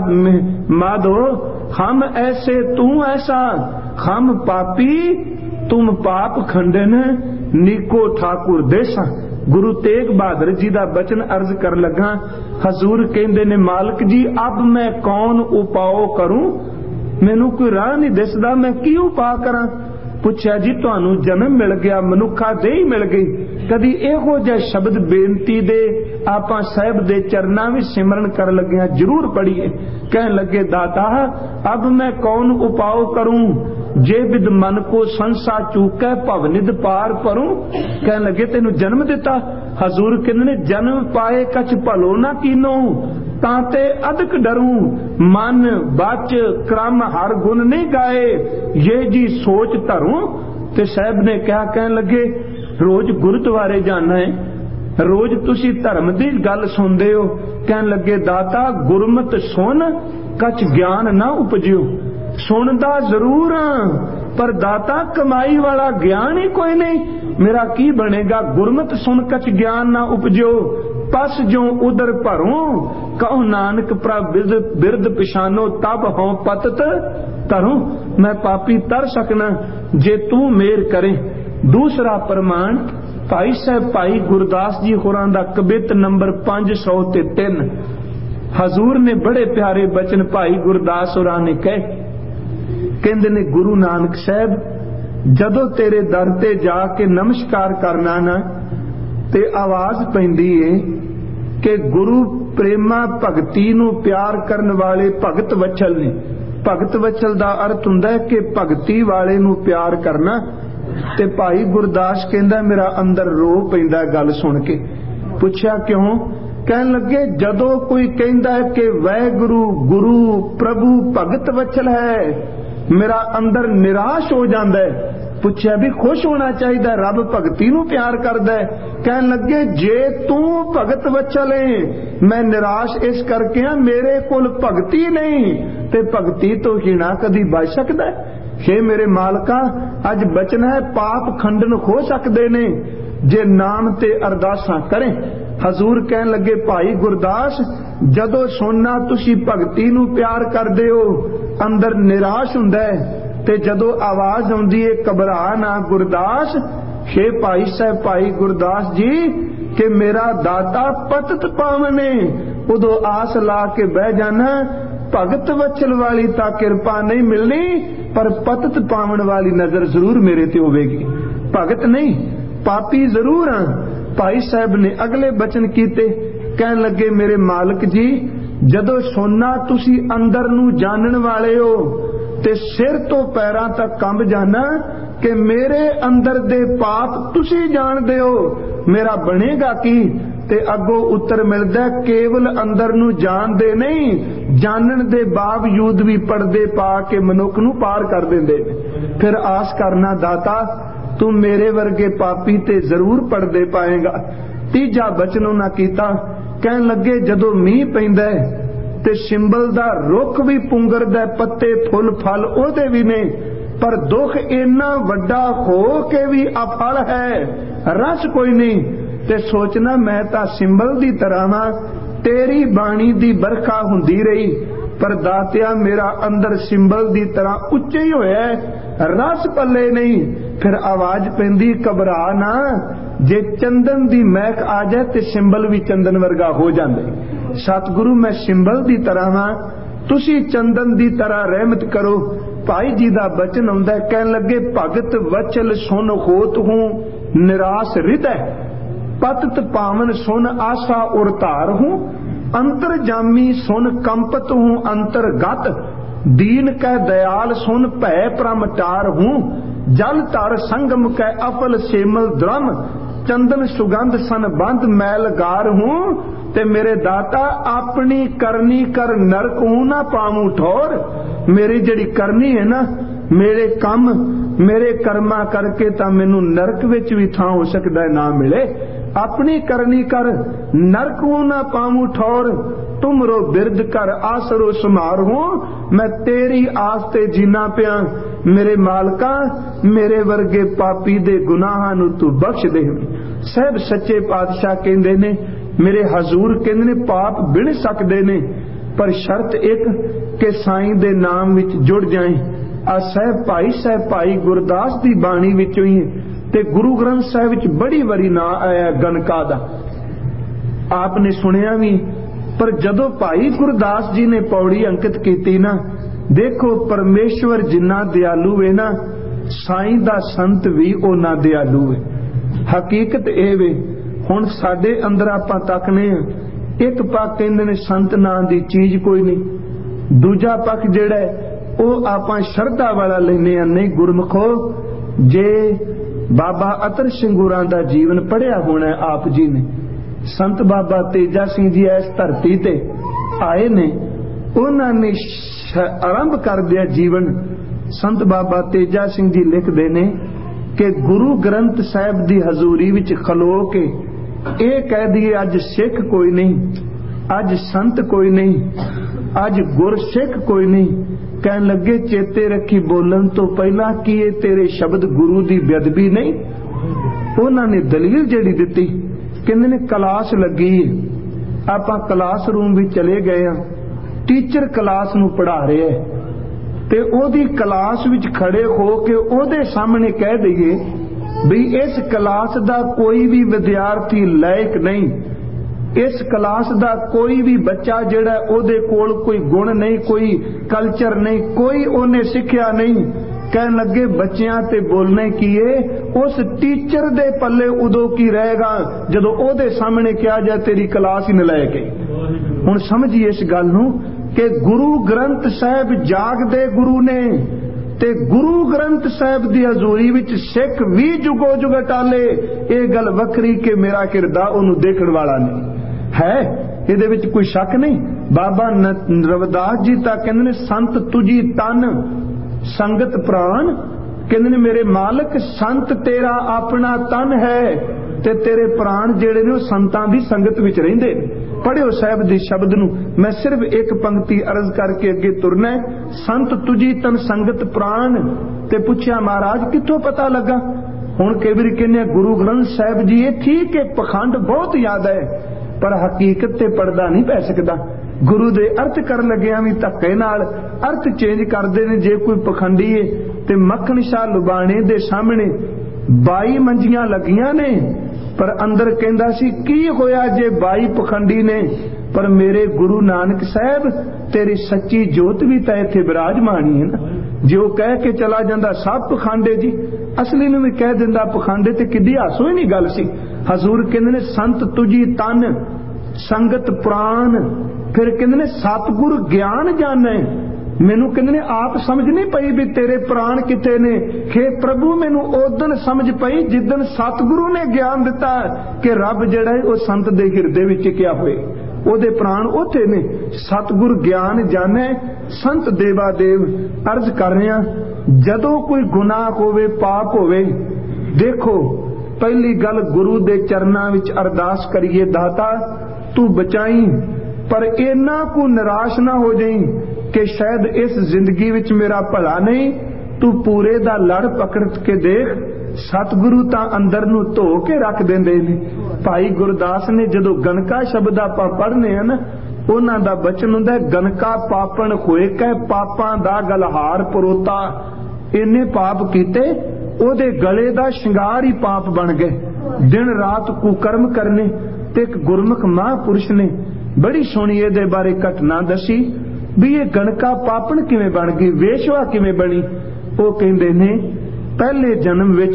माधो, हम ऐसे तू ऐसा, हम पापी तुम पाप खंडन नीको ठाकुर देसा। गुरु तेग बहादुर जी का बचन अर्ज कर लगा। हजूर कहते ने मालिक जी अब मैं कौन उपाओ करूं, मैनू कोई राह नहीं दिसदा, मैं की उपा करा। पुछया जी तुहानू जन्म मिल गया, मनुखा देही मिल गई, कदी इहो जिहा शब्द बेनती दे आपां साहिब दे चरनां विच सिमरन कर लगे जरूर पढ़ीए। कह लगे दाता अब मैं कौन उपाओ करूं, जे विद मन को संसा चूकै भवनिध पार परूं। कह लगे तेनू जन्म दिता। हजूर कहने जन्म पाए कछ भलो ना कीनो, ताते अदक डरूं, मन बच क्रम हर गुण नहीं गाए, ये जी सोच धरूं। ते साहब ने क्या कहन लगे रोज गुरुद्वारे जाना है, रोज तुसी धर्म दी गल सुनदे हो। कहन लगे दाता गुरमत सुन कछ ज्ञान ना उपजियो। सुनदा जरूर पर दाता कमाई वाला ज्ञान ही कोई नहीं, मेरा की बनेगा। गुरमत सुन कछ ज्ञान ना उपजो, पस जो उधर भरूं, कहो नानक प्रभ बिरद पिछानो, तब हों पतत तरूं। मैं पापी तर सकना जे तू मेर करे। दूसरा प्रमाण भाई साहब भाई गुरदास जी होरां दा कबित नंबर पांच सौ ते तीन। हजूर ने बड़े प्यारे बचन भाई गुरदास होरां ने कहे, कहंदे ने गुरु नानक साहब जदों तेरे दर ते जाके नमस्कार करना ना ते आवाज पैंदी है कि गुरु प्रेमा भगती नू प्यार करन वाले भगत वचल ने। भगत वचल दा अर्थ हुंदा है कि भगती वाले नू प्यार करना। ते भाई गुरदास कहंदा मेरा अंदर रो पैंदा गल सुन के। पुछया क्यों? कहन लगे जदों कोई कहंदा है कि वाहिगुरु गुरु प्रभु भगत वचल है, मेरा अंदर निराश हो जाता है। पुछया भी खुश होना चाहिए, रब भगती नू प्यार करदा है। कहन लगे जे तू भगत वचल है, मैं निराश इस करके हां मेरे कोल भगती नहीं, ते भगती तो हीना कदी बच सकदा है। हे मेरे मालका अज बचन है पाप खंडन हो सकते ने जे नाम ते अरदासां करें। हजूर कहन लगे भाई गुरदास जदों सुनना तुसी भगती नू प्यार करदे हो, अंदर निराश हुंदा है, ते जदों आवाज आउंदी है घबरा ना गुरदास। हे भाई साहब भाई गुरदास जी कि मेरा दाता पतत पावने, उदों आस ला के बह जाना भगत वचल वाली ता किरपा नहीं मिलनी, पर पतत पावन वाली नजर जरूर मेरे ते होवेगी। भगत नहीं पापी जरूर हां। भाई साहब ने अगले बचन कीते, कहन लगे मेरे मालिक जी जदों सुनना तुसी अंदर नू जानन वाले हो, ते सिर तो पैरां तक कंब जाना कि मेरे अंदर दे पाप तुसी जानदे हो, मेरा बनेगा की। ते अगों उत्तर मिलदा केवल अंदर नू जानदे नहीं, जानन दे बावजूद भी पर्दे पा के मनुख नू पार कर देंदे। फिर आस करना दाता तू मेरे वर्गे पापी ते जरूर पर्दे पाएगा। तीजा बचन उन्हां कीता, कहन लगे जदों मींह पैंदा है ते शिंबल दा रुख भी पुंगरदा, पत्ते फुल फल ओदे भी ने, पर दुख इन्ना वड्डा हो के भी अफल है, रस कोई नहीं। ते सोचना मैं तां शिंबल दी तरह वां, तेरी बाणी दी बरखा हुंदी रही, पर दातिया मेरा अंदर शिंबल दी तरह उच्चे ही होया है, रस पल्ले नहीं। फिर आवाज पैंदी घबरा ना, जे चंदन दी महक आ जाए ते शिंबल भी चंदन वर्गा हो जांदे। सतगुरु मैं शिंबल दी तरह वां, तुसी चंदन दी तरह रहमत करो। भाई जी दा बचन आउंदा, कहन लगे भगत वचल सुन होत हूं निराश हृदय, पतत पावन सुन आशा उरतार हूं, अंतर जामी सुन कंपत हूं अंतरगत, दीन कै दयाल सुन भय प्रमटार हूं, जल तर संगम कै अफल सेमल द्रम, चंदन सुगंध सन बंद मैल गार हूं। ते मेरे दाता अपनी करनी कर नरक हूं ना पाऊं ठोर। मेरी जड़ी करनी है ना, मेरे कम मेरे कर्मा करके ता मैनू नरक विच भी थां हो सकदा है ना मिले। अपनी करनी कर नरक हूं ना पाऊं ठोर, तुमरो बिरद कर आसरो समार हूं, मैं तेरी आस ते जीना पिया। मेरे मालका मेरे वर्गे पापी दे गुनाहां नू तू बख्श दे। साहब सच्चे पातशाह कहंदे ने, मेरे हजूर कहंदे ने पाप बिन सकदे ने, पर शर्त एक कि साईं दे नाम विच जुड़ जाए। आ साहब भाई साहब भाई गुरदास दी बाणी विचों ही ते गुरु ग्रंथ साहिब विच बड़ी वारी ना आया गणका दा, आपने सुनिया भी। पर जदों भाई गुरदास जी ने पौड़ी अंकित की ना, देखो परमेश्वर जिन्ना दयालु है ना, साईं दा संत भी ओना दयालु है। हकीकत ए वे हुण साडे अंदर आपां तकने एक पक्ष कहंदे ने संत नां दी चीज कोई नहीं, दूजा पक्ष जिहड़ा है ओह आपां शरधा वाला लैने आ। नहीं गुरमुखो, जे बाबा अतर सिंह गुरां दा जीवन पढ़िया होना आप जी ने, संत बाबा तेजा सिंह जी इस धरती ते आए ने, उन्हां ने आरंभ कर दिया जीवन। संत बाबा तेजा सिंह जी लिखते ने कि गुरु ग्रंथ साहिब दी हजूरी विच खलो के ये कह दिए अज सिख कोई नहीं, अज संत कोई नहीं, अज गुर सिख कोई नहीं। कहन लगे चेते रखी बोलन तो पहला कि ये तेरे शब्द गुरु दी बेअदबी नहीं। उन्होंने दलील जिहड़ी दिती, कहंदे ने क्लास लगी, आपां क्लास रूम विच चले गए हां, टीचर क्लास नूं पढ़ा रहे है ते ओदी क्लास विच खड़े हो के ओदे सामने कह दईए भी इस क्लास दा कोई भी विद्यार्थी लायक नहीं, इस क्लास दा कोई भी बच्चा जिहड़ा ओदे कोल कोई गुण नहीं, कोई कल्चर नहीं, कोई ओने सिक्ख्या नहीं। कहन लगे बच्चियां ते बोलने की है, उस टीचर दे पल्ले उदों की रहेगा जदों ओदे सामने क्या जाए तेरी क्लास ही नलायक है। हुण समझिए इस गल नूं कि गुरु ग्रंथ साहिब जागदे गुरु ने ते गुरु ग्रंथ साहिब दी हजूरी विच सिख भी जुगो जुग टाले। ये गल वखरी के मेरा किरदा ओनू देखण वाला नहीं है, इहदे विच कोई शक नहीं। बाबा रविदास जी तां कहंदे ने संत तुझी तन संगत प्राण, कहंदे ने मेरे मालक संत तेरा अपना तन है ते तेरे प्राण जेड़े ने संतां दी संगत विच रहिंदे। पढ़ियो साहिब दी शब्द नूं, मैं सिर्फ एक पंक्ति अर्ज करके अगे तुरना है। संत तुझी तन संगत प्राण, ते पुछया महाराज कित्थों पता लगा। हुण कई वारी कहने गुरु ग्रंथ साहिब जी, ये ठीक है पखंड बहुत याद है पर हकीकत ते पर्दा नहीं पै सकदा। गुरु दे अर्थ कर लग्या भी धक्के नाल अर्थ चेंज करदे ने। जे कोई पखंडी है ते मक्खन शाह लुबाणे दे सामने बाई मंजियां लगियां ने, पर अंदर कहंदा सी की होया जे बाई पखंडी ने, पर मेरे गुरु नानक साहब तेरी सच्ची जोत भी तां इत्थे विराजमानी है ना। जो कह के चला जांदा सब पखंडे जी, असली नूं भी कह दिंदा पखंडे, ते किड्डी हासो ही नहीं गल सी। हजूर कहंदे ने संत तुझी तन संगत प्राण, फिर कहंदे ने सतगुर ज्ञान जाने। मैनू कहंदे ने आप समझ नहीं पई भी तेरे प्राण किथे ने। हे प्रभु मैनू उदन समझ पई जिदन सतगुरु ने ज्ञान दिता कि रब जिहड़ा है वो संत दे हिरदे विच टिकिया होए, ओदे प्राण ओथे ने। सतगुर ज्ञान जाने संत देवा देव। अर्ज कर रहे हैं जदों कोई गुनाह होवे पाप होवे, देखो पहली गल गुरु दे चरनां विच अरदास करिए दाता तू बचाई, पर इन्ना को निराश ना हो जाई कि शायद इस जिंदगी विच मेरा भला नहीं। तू पूरे दा लड़ पकड़ के देख, सतगुरु तां अंदर नूं धो के रख देंदे ने। भाई गुरदास ने जदों गणका शब्द आपां पढ़ने हैं ना, उन्हां दा बचन हुंदा है गणका पापण होए कै पापां दा गलहार परोता। इन्ने पाप कीते ओदे गले दा शिंगार ही पाप बन गए। दिन रात कुकर्म करने ते एक गुरमुख महापुरुष ने बड़ी सोहनी इहदे बारे घटना दसी भी ये गणका पापण किवें बन गई, वेशवा किवें बनी। वो कहंदे ने पहले जन्म विच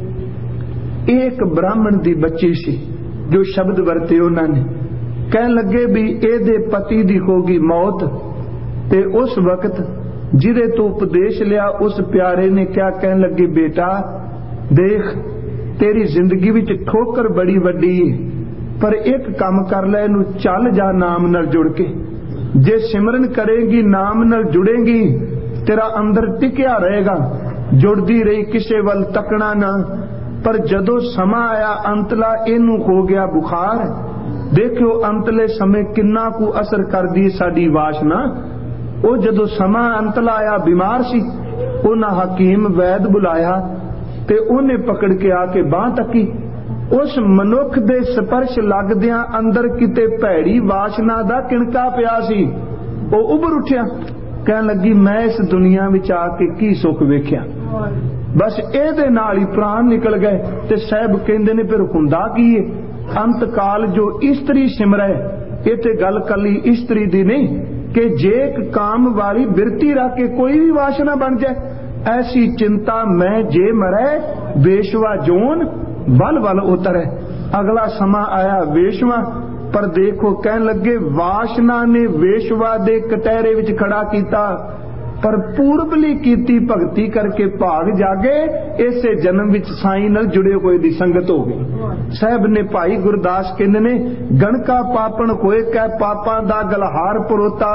एक ब्राह्मण दी बच्ची सी, जो शब्द वरते उन्होंने कहन लगे भी एदे पति दी होगी मौत। ते उस वक्त जिदे तो उपदेश लिया उस प्यारे ने क्या कहन लगे, बेटा देख तेरी जिंदगी विच ठोकर बड़ी वड्डी है, पर एक काम कर ले, इनू चल जा नाम नाल जुड़ के। जे सिमरन करेगी नाम नाल जुड़ेगी तेरा अंदर टिकिया रहेगा, जुड़दी रही किसे वल तकना ना। पर जदों समा आया अंतला इनू हो गया बुखार। देखो अंतले समय किन्ना को असर कर दी साडी वासना। वो जदों समा अंतला आया बीमार सी, उन्हां हकीम वैद बुलाया ते उन्हें पकड़ के आके बांह तकी। उस मनुख दे स्पर्श लगदियां अंदर किते भैड़ी वासना दा किणका पिया सी। वो उभर उठिया, कहन लगी मैं इस दुनिया विच आके की सुख वेख्या। बस ਇਹਦੇ ਨਾਲ ਹੀ प्राण निकल गए। ते साहब कहते ने फिर हुंदा की है? अंत काल जो इस्त्री सिमरै, ये ते गल कली इस्त्री दी नहीं कि जे एक काम वाली बिरती रख के कोई भी वासना बन जाए, ऐसी चिंता मैं जे मरै वेशवा जोन बल बल उतरे। अगला समा आया वेशवा, पर देखो कहन लगे वासना ने वेशवा दे कटहरे विच खड़ा कीता, पर पूर्वली कीती भगती करके भाग जागे, इसे जन्म विच साईं नाल जुड़े हुए दी संगत हो गई। साहब ने भाई गुरदास कहंदे ने गणका पापण होए कै पापां दा गलहार परोता,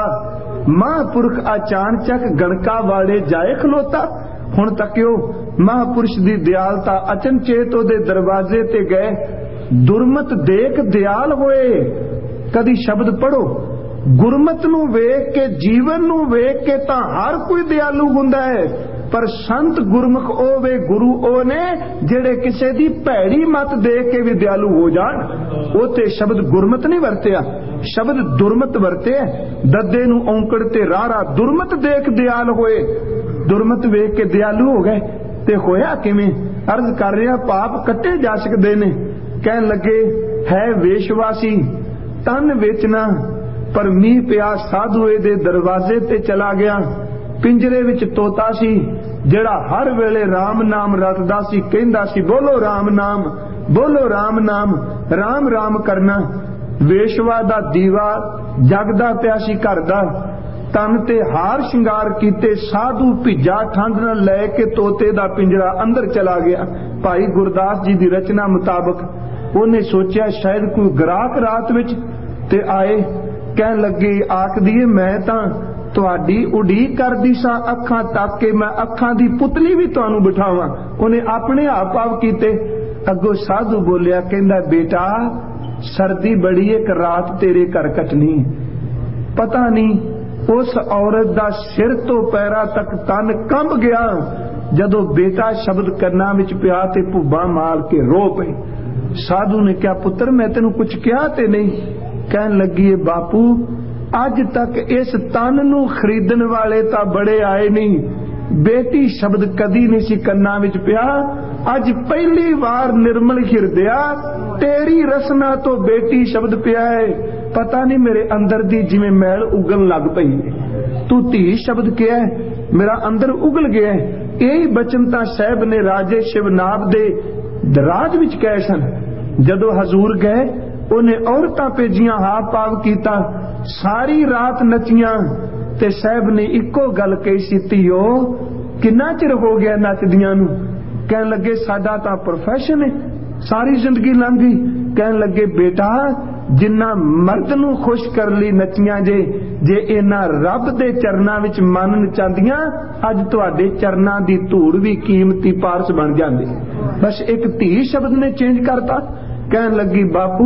महापुरख अचानचक गणका वाले जाए खलोता। हुण तक्यो महापुरुष दी दयालता अचनचेत ओदे दरवाजे ते गए, दुरमत देख दयाल होए। कदी शब्द पढ़ो, गुरमत नूं वेख के जीवन नूं वेख के तां हर कोई दयालु हुंदा है, पर संत गुरमुख ओ वे गुरु ओ ने जेड़े किसे दी भैड़ी मत देख के भी दयालु हो जाण। ओ ते शब्द गुरमत नहीं वरतिया, शब्द दुरमत वरते। दद्दे नूं औंकड़ ते रारा दुरमत देख दयाल होए। दुरमत वेख के दयालु हो गए ते होया किवें? अर्ज कर रहा पाप कट्टे जा सकदे ने। कहन लगे है वेशवासी तन वेचना, पर मीह पिया साधुए दे दरवाजे ते चला गया। पिंजरे विच तोता सी जेड़ा हर वेले राम नाम रटदा सी, कहंदा सी बोलो राम नाम, बोलो राम नाम, राम राम करना। वेशवा दा दीवा जगदा पिया सी घर दा, तन ते हार श्रृंगार कीते साधु भिजा ठंड न लैके तोते दा पिंजरा अंदर चला गया। भाई गुरदास जी दी रचना मुताबक उन्हें सोचा शायद कोई ग्राहक रात विच ते आए। कहन लगे आख दिए मैं तां तुहाडी उड़ीक करदी सा, अखां तक के मैं अखां दी पुतली भी तुहानू बिठावां। उन्हें अपने आप पाव कीते। अगो साधु बोलिया, कहंदा बेटा सर्दी बड़ी एक रात तेरे घर कटनी, पता नहीं उस औरत दा सिर तो पैरा तक तन कंब गया जदों बेटा शब्द करना विच पिया ते भुब्बा मार के रो पई। साधु ने कहा पुत्र मैं तेनू कुछ कहा ते नहीं? कहन लगी है बापू अज तक इस तन नू खरीदण वाले तां बड़े आए नहीं, बेटी शब्द कदी नहीं सी कन्ना विच पिया, अज पहली बार निर्मल हिरदिया तेरी रसना तो बेटी शब्द पिया है। पता नहीं मेरे अंदर दी जिवें मैल उगल लग पई, तू धी शब्द क्या है मेरा अंदर उगल गया है। यही बचन तां साहब ने राजे शिवनाभ दे राज विच कहे सन। जदों हजूर गए उन्हें औरतां भेजियां, हाव पाव कीता, सारी रात नचियां ते साहब ने इको गल कही सी धीओ किन्ना चिर हो गया नचदियां नू? कहन लगे साडा तां प्रोफैशन है, सारी जिंदगी लंघ गई। कहन लगे बेटा जिन्ना मर्द नू खुश कर ली नचियां जे जे इन्ना रब दे चरनां विच मनन चाहदियां अज तुहाडे चरनां दी धूड़ भी कीमती पारस बन जांदी। बस एक धी शब्द ने चेंज करता। कहन लगी बापू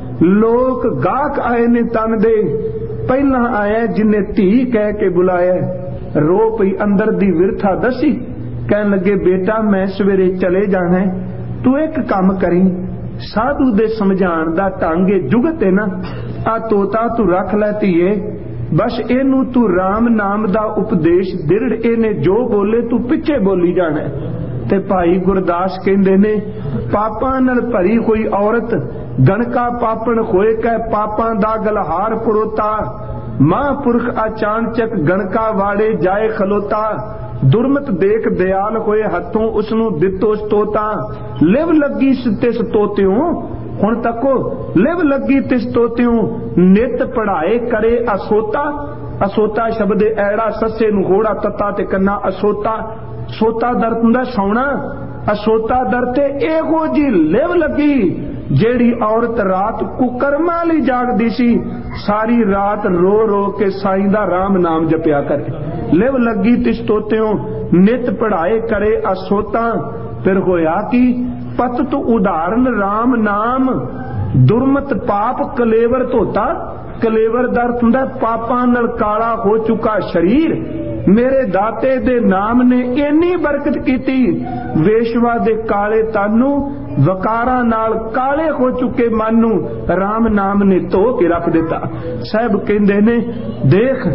लोक गाहक आए ने तन दे, पहला आया जिन्हें धी कह के बुलाया, रो पई अंदर दी विरथा दसी। कहन लगे बेटा मैं सवेरे चले जाना है, तू एक काम करी, साधु दे समझाण दा ढंग जुगत है ना, आ तोता तू रख लै धीए, बस इनू तू राम नाम दा उपदेश दिरड़, इने जो बोले तू पिछे बोली जाना। ते भाई गुरदास कहंदे ने पापां नाल भरी कोई औरत गणका पापण होए कै पापां दा गलहार परोता, महापुरख अचानचक गणका वाड़े जाए खलोता, दुरमत देख दयाल होए हथों उसनू दितो तोता, लिव लगी तिस तोत्यों हुण तको लिव लगी तिस तोत्यों, नित पढ़ाए करे असोता। असोता शब्द ऐड़ा सस्से नू होड़ा तत्ता ते कन्ना असोता। सोता दर हुंदा सौना, असोता दर ते एहो जी लिव लगी जेड़ी औरत रात कुकर्मा लई जागदी सी, सारी रात रो रो के साईं दा राम नाम जपिया करे। लिव लगी तिस तोत्यों नित पढ़ाए करे असोता। फिर होया कि पतत उदाहरण राम नाम, दुरमत पाप कलेवर धोता। कलेवर दा अर्थ हुंदा पापां नाल काला हो चुका शरीर। मेरे दाते दे नाम ने इन्नी बरकत कीती, वेशवा दे काले तानू वकारा नाल काले हो चुके मन नू राम नाम ने धो के रख दिता। साहब कहंदे ने देख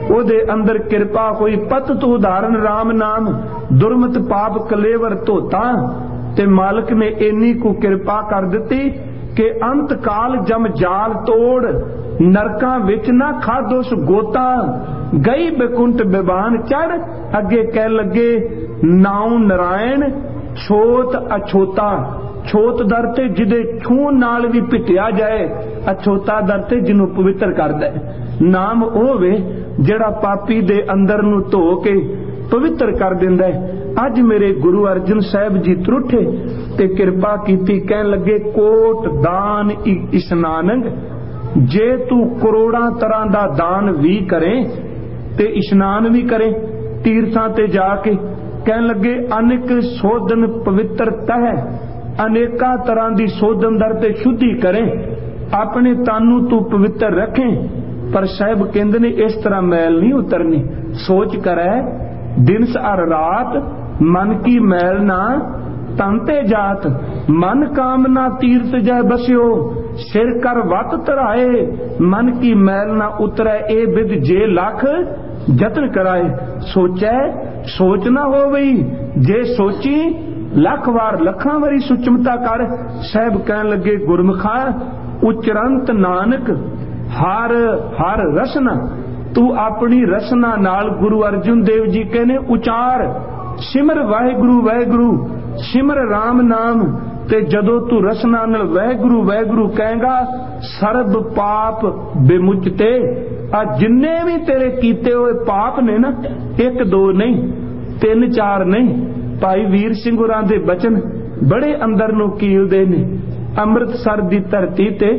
ओदे अंदर कृपा होई पत तो उदाहरण राम नाम दुर्मत पाप कलेवर धोता। ते मालिक ने इन्नी को कृपा कर दिती कि अंत काल जम जाल तोड़ नरकां विच ना खादोस गोता। गई बेकुंठ बिबान चढ़ अगे कह लगे नाउ नारायण छोत अछोता। छोत दर ते जिदे छून नाल भी पिटिया जाए, अछोता दर ते जिन्हों पवित्र कर दे। नाम होवे जेड़ा पापी दे अंदर नू धो के पवित्र कर दिंदा है। अज मेरे गुरु अर्जन साहब जी त्रुठे ते कृपा कीती, कहन लगे कोट दान इशनानंग। जे तू करोड़ा तरह दा दान भी करे ते इशनान भी करे तीर्थां ते जाके, कहन लगे अनेक सोधन पवित्र तह, अनेका तरह दी सोधन दर ते शुद्धि करें, अपने तानू तू पवित्र रखें। पर साहब कहंदे ने इस तरह मैल नहीं उतरनी। सोच करे दिन हर रात मन की मैल ना तंते जात। मन कामना तीर्थ जय बस्यो सिर कर वत तराए। मन की मैल ना उतरे ए विद जे लख जतन कराए। सोचे सोच ना हो गई, जे सोची लख वार लखा वारी सुचमता कर। साहब कहन लगे गुरमुखा उचरंत नानक हर हर रसना। तू अपनी रसना नाल गुरु अर्जुन देव जी कहने उचार सिमर वाहिगुरु वाहिगुरु सिमर राम नाम। ते जदों तू रसना नाल वाहिगुरु वाहिगुरु कहेगा सर्ब पाप बेमुचते। आ जिन्ने भी तेरे कीते हुए पाप ने ना, एक दो नहीं तीन चार नहीं, भाई वीर सिंह होरां दे बचन बड़े अंदर नूं कीलदे ने। अमृतसर दी धरती ते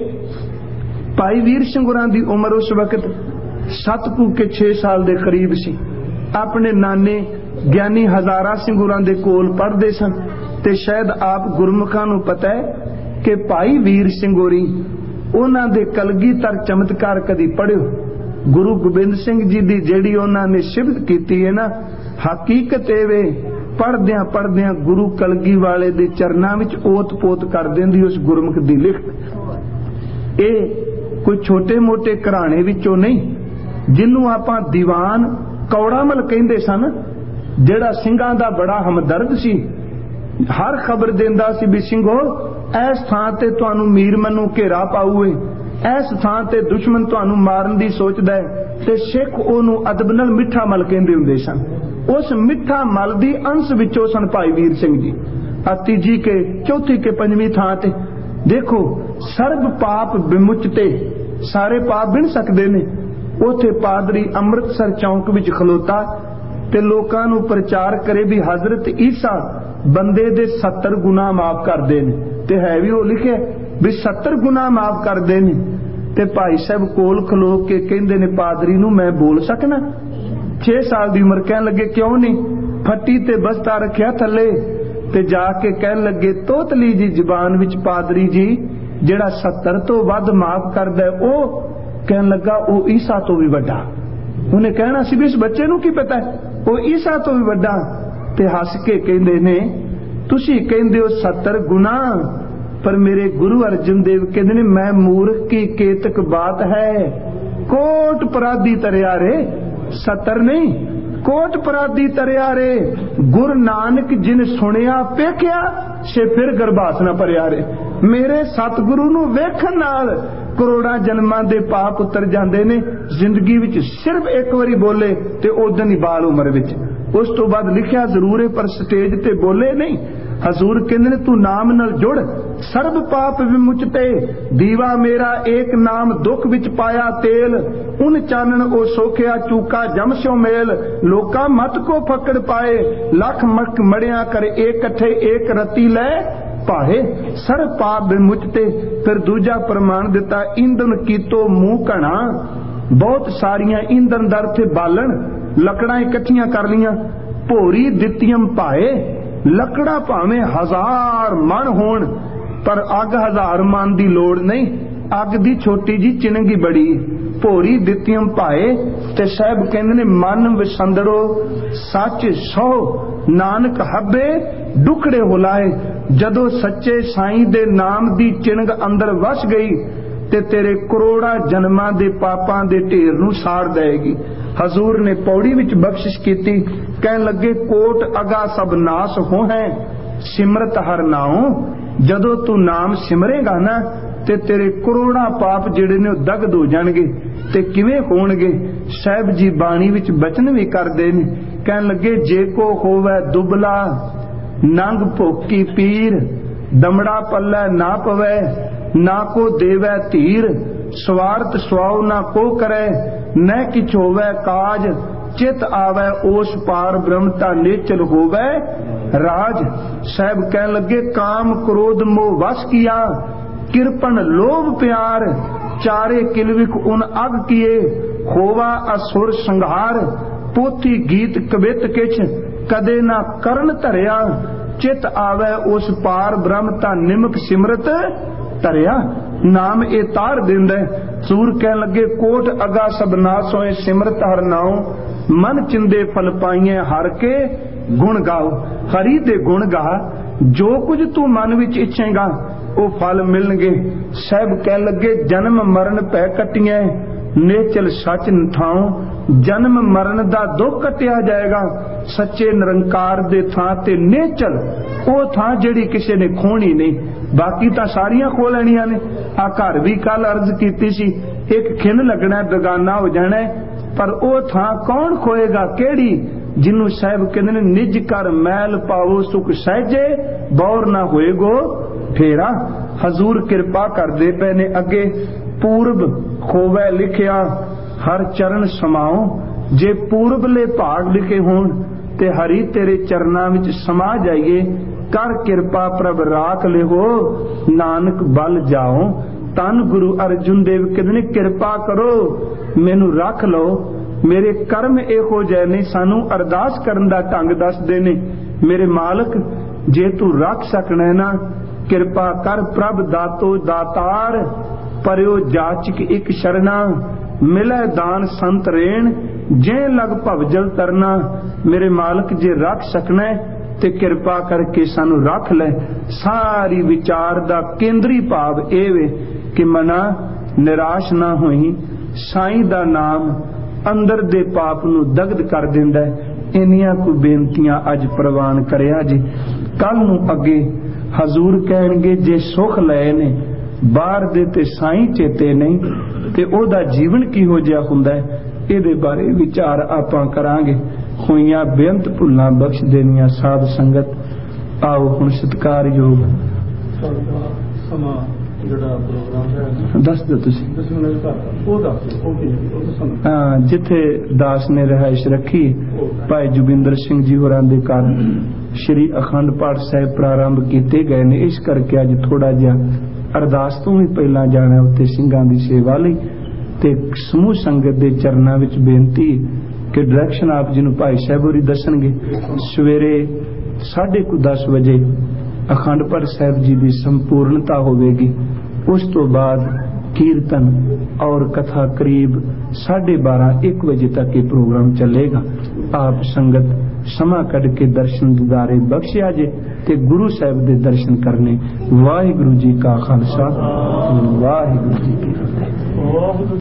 भाई वीर सिंह होरां दी उम्र उस वक्त सत कू के छे साल दे करीब सी। अपने नाने ज्ञानी हजारा सिंह होरां दे कोल पढ़दे सन। ते शायद आप गुरमुखां नूं पता है कि भाई वीर सिंह होरी उन्हां दे कलगीधर चमत्कार कदी पढ़ियो। गुरु गोबिंद सिंह जी दी जेड़ी उन्हां ने सिफत कीती है ना, हकीकत एवे पढ़दियां पढ़दियां गुरु कलगी वाले दे चरनां विच ओत पोत कर देंदी उस गुरमुख दी लिखत। ए कोई छोटे मोटे घराणे विचों नहीं, जिन्नू आपां दीवान कौड़ामल कहंदे सन, जेड़ा सिंघां दा बड़ा हमदर्द सी। हर खबर देंदा सी भी सिंघो इस थां ते तुहानू मीर मनु घेरा पाऊए, इस थां ते दुश्मन तुहानू मारन दी सोचदा है। ते सिख ओनू अदब नाल मिठा मल कहंदे हुंदे सन। उस मिठा मल दी अंश विचों सन भाई वीर सिंह जी। आ तीजी के चौथी के पंजवीं थां ते देखो सर्ब पाप विमुचते, सारे पाप बिन सकदे ने। उथे पादरी अमृतसर चौंक विच खलोता ते लोकां नू प्रचार करे भी हजरत ईसा बंदे दे सत्तर गुनाह माफ करदे ने। ते है भी वो लिखे भी सत्तर गुनाह माफ करदे ने। ते भाई साहब कोल खलो के कहंदे ने पादरी नू मैं बोल सकना। छे साल दी उम्र कहन लगे क्यों नहीं। फट्टी ते बस्ता रखिया थले ते जाके कहन लगे तोतली जी जबान विच पादरी जी जेड़ा सत्तर तो वध माफ करदा है ओ कहन लगा ओ ईसा तो भी वड्डा। उन्हें कहना सी भी इस बच्चे नू की पता है ओ ईसा तो भी वड्डा। ते हस के कहंदे ने तुसी कहंदे हो सत्तर गुना, पर मेरे गुरु अर्जन देव कहंदे ने मैं मूर्ख की केतक बात है। कोट अपराधी तरिया रे, सत्तर नहीं कोट अपराधी तरिया रे। गुरु नानक जिन सुनिया पेख्या से फिर गर्भास ना भरिया रे। मेरे सतगुरु नू वेखण नाल करोड़ा जन्मां दे पाप उतर जांदे ने। जिंदगी विच सिर्फ एक बारी बोले ते उदन ही बाल उम्र विच, उस तो बाद लिखिया जरूर है पर स्टेज ते बोले नहीं। हजूर कहंदे ने तू नाम नाल जुड़ सर्ब पाप विमुचते। दीवा मेरा एक नाम दुख विच पाया तेल, उन चानन ओ सोखिया चूका जम स्यो मेल। लोका मत को फकड़ पाए लख मक मड़िया कर एक कट्ठे एक रती ले पाए। सर पाप विमुचते। फिर दूजा प्रमाण दिता ईंधन कीतो मुंह घना। बहुत सारियां ईंधन दर थे बालन लकड़ा इकट्ठियां कर लियां। भोरी दित्तियम पाए लकड़ा भावें हजार मन होण पर अग हजार मन दी लोड़ नहीं। अग दी छोटी जी चिनगी बड़ी। भोरी दित्तियम पाए ते साहब कहंदे ने मन विसंदड़ो सच सौ नानक हब्बे डुखड़े हुलाए। जदों सच्चे साईं दे नाम दी चिनग अंदर वस गई ते तेरे करोड़ा जन्मां दे पापां दे ढेर नूं साड़ देगी। हजूर ने पौड़ी विच बख्शिश की, कहन लगे कोट अगा सब नाश हो है सिमरत हर नाओ। जदों तू नाम सिमरेगा ना ते तेरे करोड़ा पाप जिहड़े ने दगद हो जाणगे। ते किवें होणगे? साहिब जी बाणी विच बचन भी करदे ने, कहन लगे जे को होवे दुबला नंग भोकी पीर, दमड़ा पल्ले ना पवे ना को देवै धीर, स्वार्थ स्वाओ ना को करे न किछ होवे काज, चित आवे ओस पार ब्रह्मता नेचल होवे राज। साहब कहन लगे काम क्रोध मोह वश किया, किरपन लोभ प्यार, चारे किलविक उन अग किए, होवा असुर संघार, पोथी गीत कवित किछ कदे ना करन धरिया, चित आवे उस पार ब्रह्मता निमक सिमरत धरिया। नाम ए तार दिंदा। सूर कहन लगे कोट अगा सब नास होए सिमरत हर नाओ, मन चिंदे फल पाइए हर के गुण गाओ। हरि दे गुण गा, जो कुछ तू मन विच इच्छेगा वो फल मिलणगे। साहब कहन लगे जन्म मरण पै कटिए, नेचल सच नठाओ, जन्म मरण दा दुख कटिया जाएगा। सच्चे निरंकार दे थां ते नेचल ओ थां जिहड़ी किसी ने खोनी नहीं, बाकी तां सारियां खो लैणियां ने। आ घर भी कल अर्ज कीती सी, एक खिन लगना बेगाना हो जाना, पर ओ थां कौन खोएगा केड़ी? जिन्नू साहिब कहंदे ने निज कर मैल पाओ सुख सहजे, बौर ना होएगो फेरा। हजूर कृपा करदे पे ने अगे पूर्व खोवे लिखिया हर चरण समाओ। जे पूर्वले भाग लिखे होण ते हरि तेरे चरना विच समा जाइए, कर कृपा प्रभ राख लिहो नानक बल जाओ। तन गुरु अर्जुन देव कहंदे ने कृपा करो मैनू रख लो, मेरे कर्म इहो जै ने। सानू अरदास करन दा ढंग दसदे ने, मेरे मालक जे तू रख सकना है ना, कृपा कर प्रभ दातो दातार, परयो जाचक एक शरणा, मिले दान संत रेण, जे लग भवजल तरना। मेरे मालक जे रख सकना है ते कृपा करके सानू रख ले। सारी विचार दा केंद्री भाव ए वे कि मना निराश ना होई, साईं दा नाम अंदर दे पाप नू दगद कर दिंदा है। इन्नियां को बेनतियां अज प्रवान करिया जी। कल नू अगे हजूर कहणगे जे सुख लए ने बाहर दे ते साईं चेते नहीं ते ओदा जीवन किहो जिहा हुंदा है, इहदे बारे विचार आपां करांगे। होइयां बेअंत भुल्लां बख्श देनियां साध संगत। आओ हुण सत्कारयोग दस दो तुसीं। हाँ, जिथे दास ने रहाइश रखी भाई जोगिंदर सिंह जी होरां दे घर श्री अखंड पाठ साहिब प्रारंभ किए गए ने, इस करके अज थोड़ा जिहा अरदास तो भी पहला जाना उत्ते सिंघां दी सेवा लई ते समूह संगत दे चरनां विच बेनती कि डायरैक्शन आप जी नूं भाई साहब होरी दसणगे। सवेरे साढ़े को दस बजे अखंड पाठ साहिब जी की संपूर्णता होवेगी। उस तो बाद कीर्तन और कथा करीब साढ़े बारह एक बजे तक ये प्रोग्राम चलेगा। आप संगत समा कढ़ के दर्शन दीदारे बख्शिया जे ते गुरु साहिब दे दर्शन करने। वाहिगुरु जी का खालसा, वाहिगुरु जी की फतेह।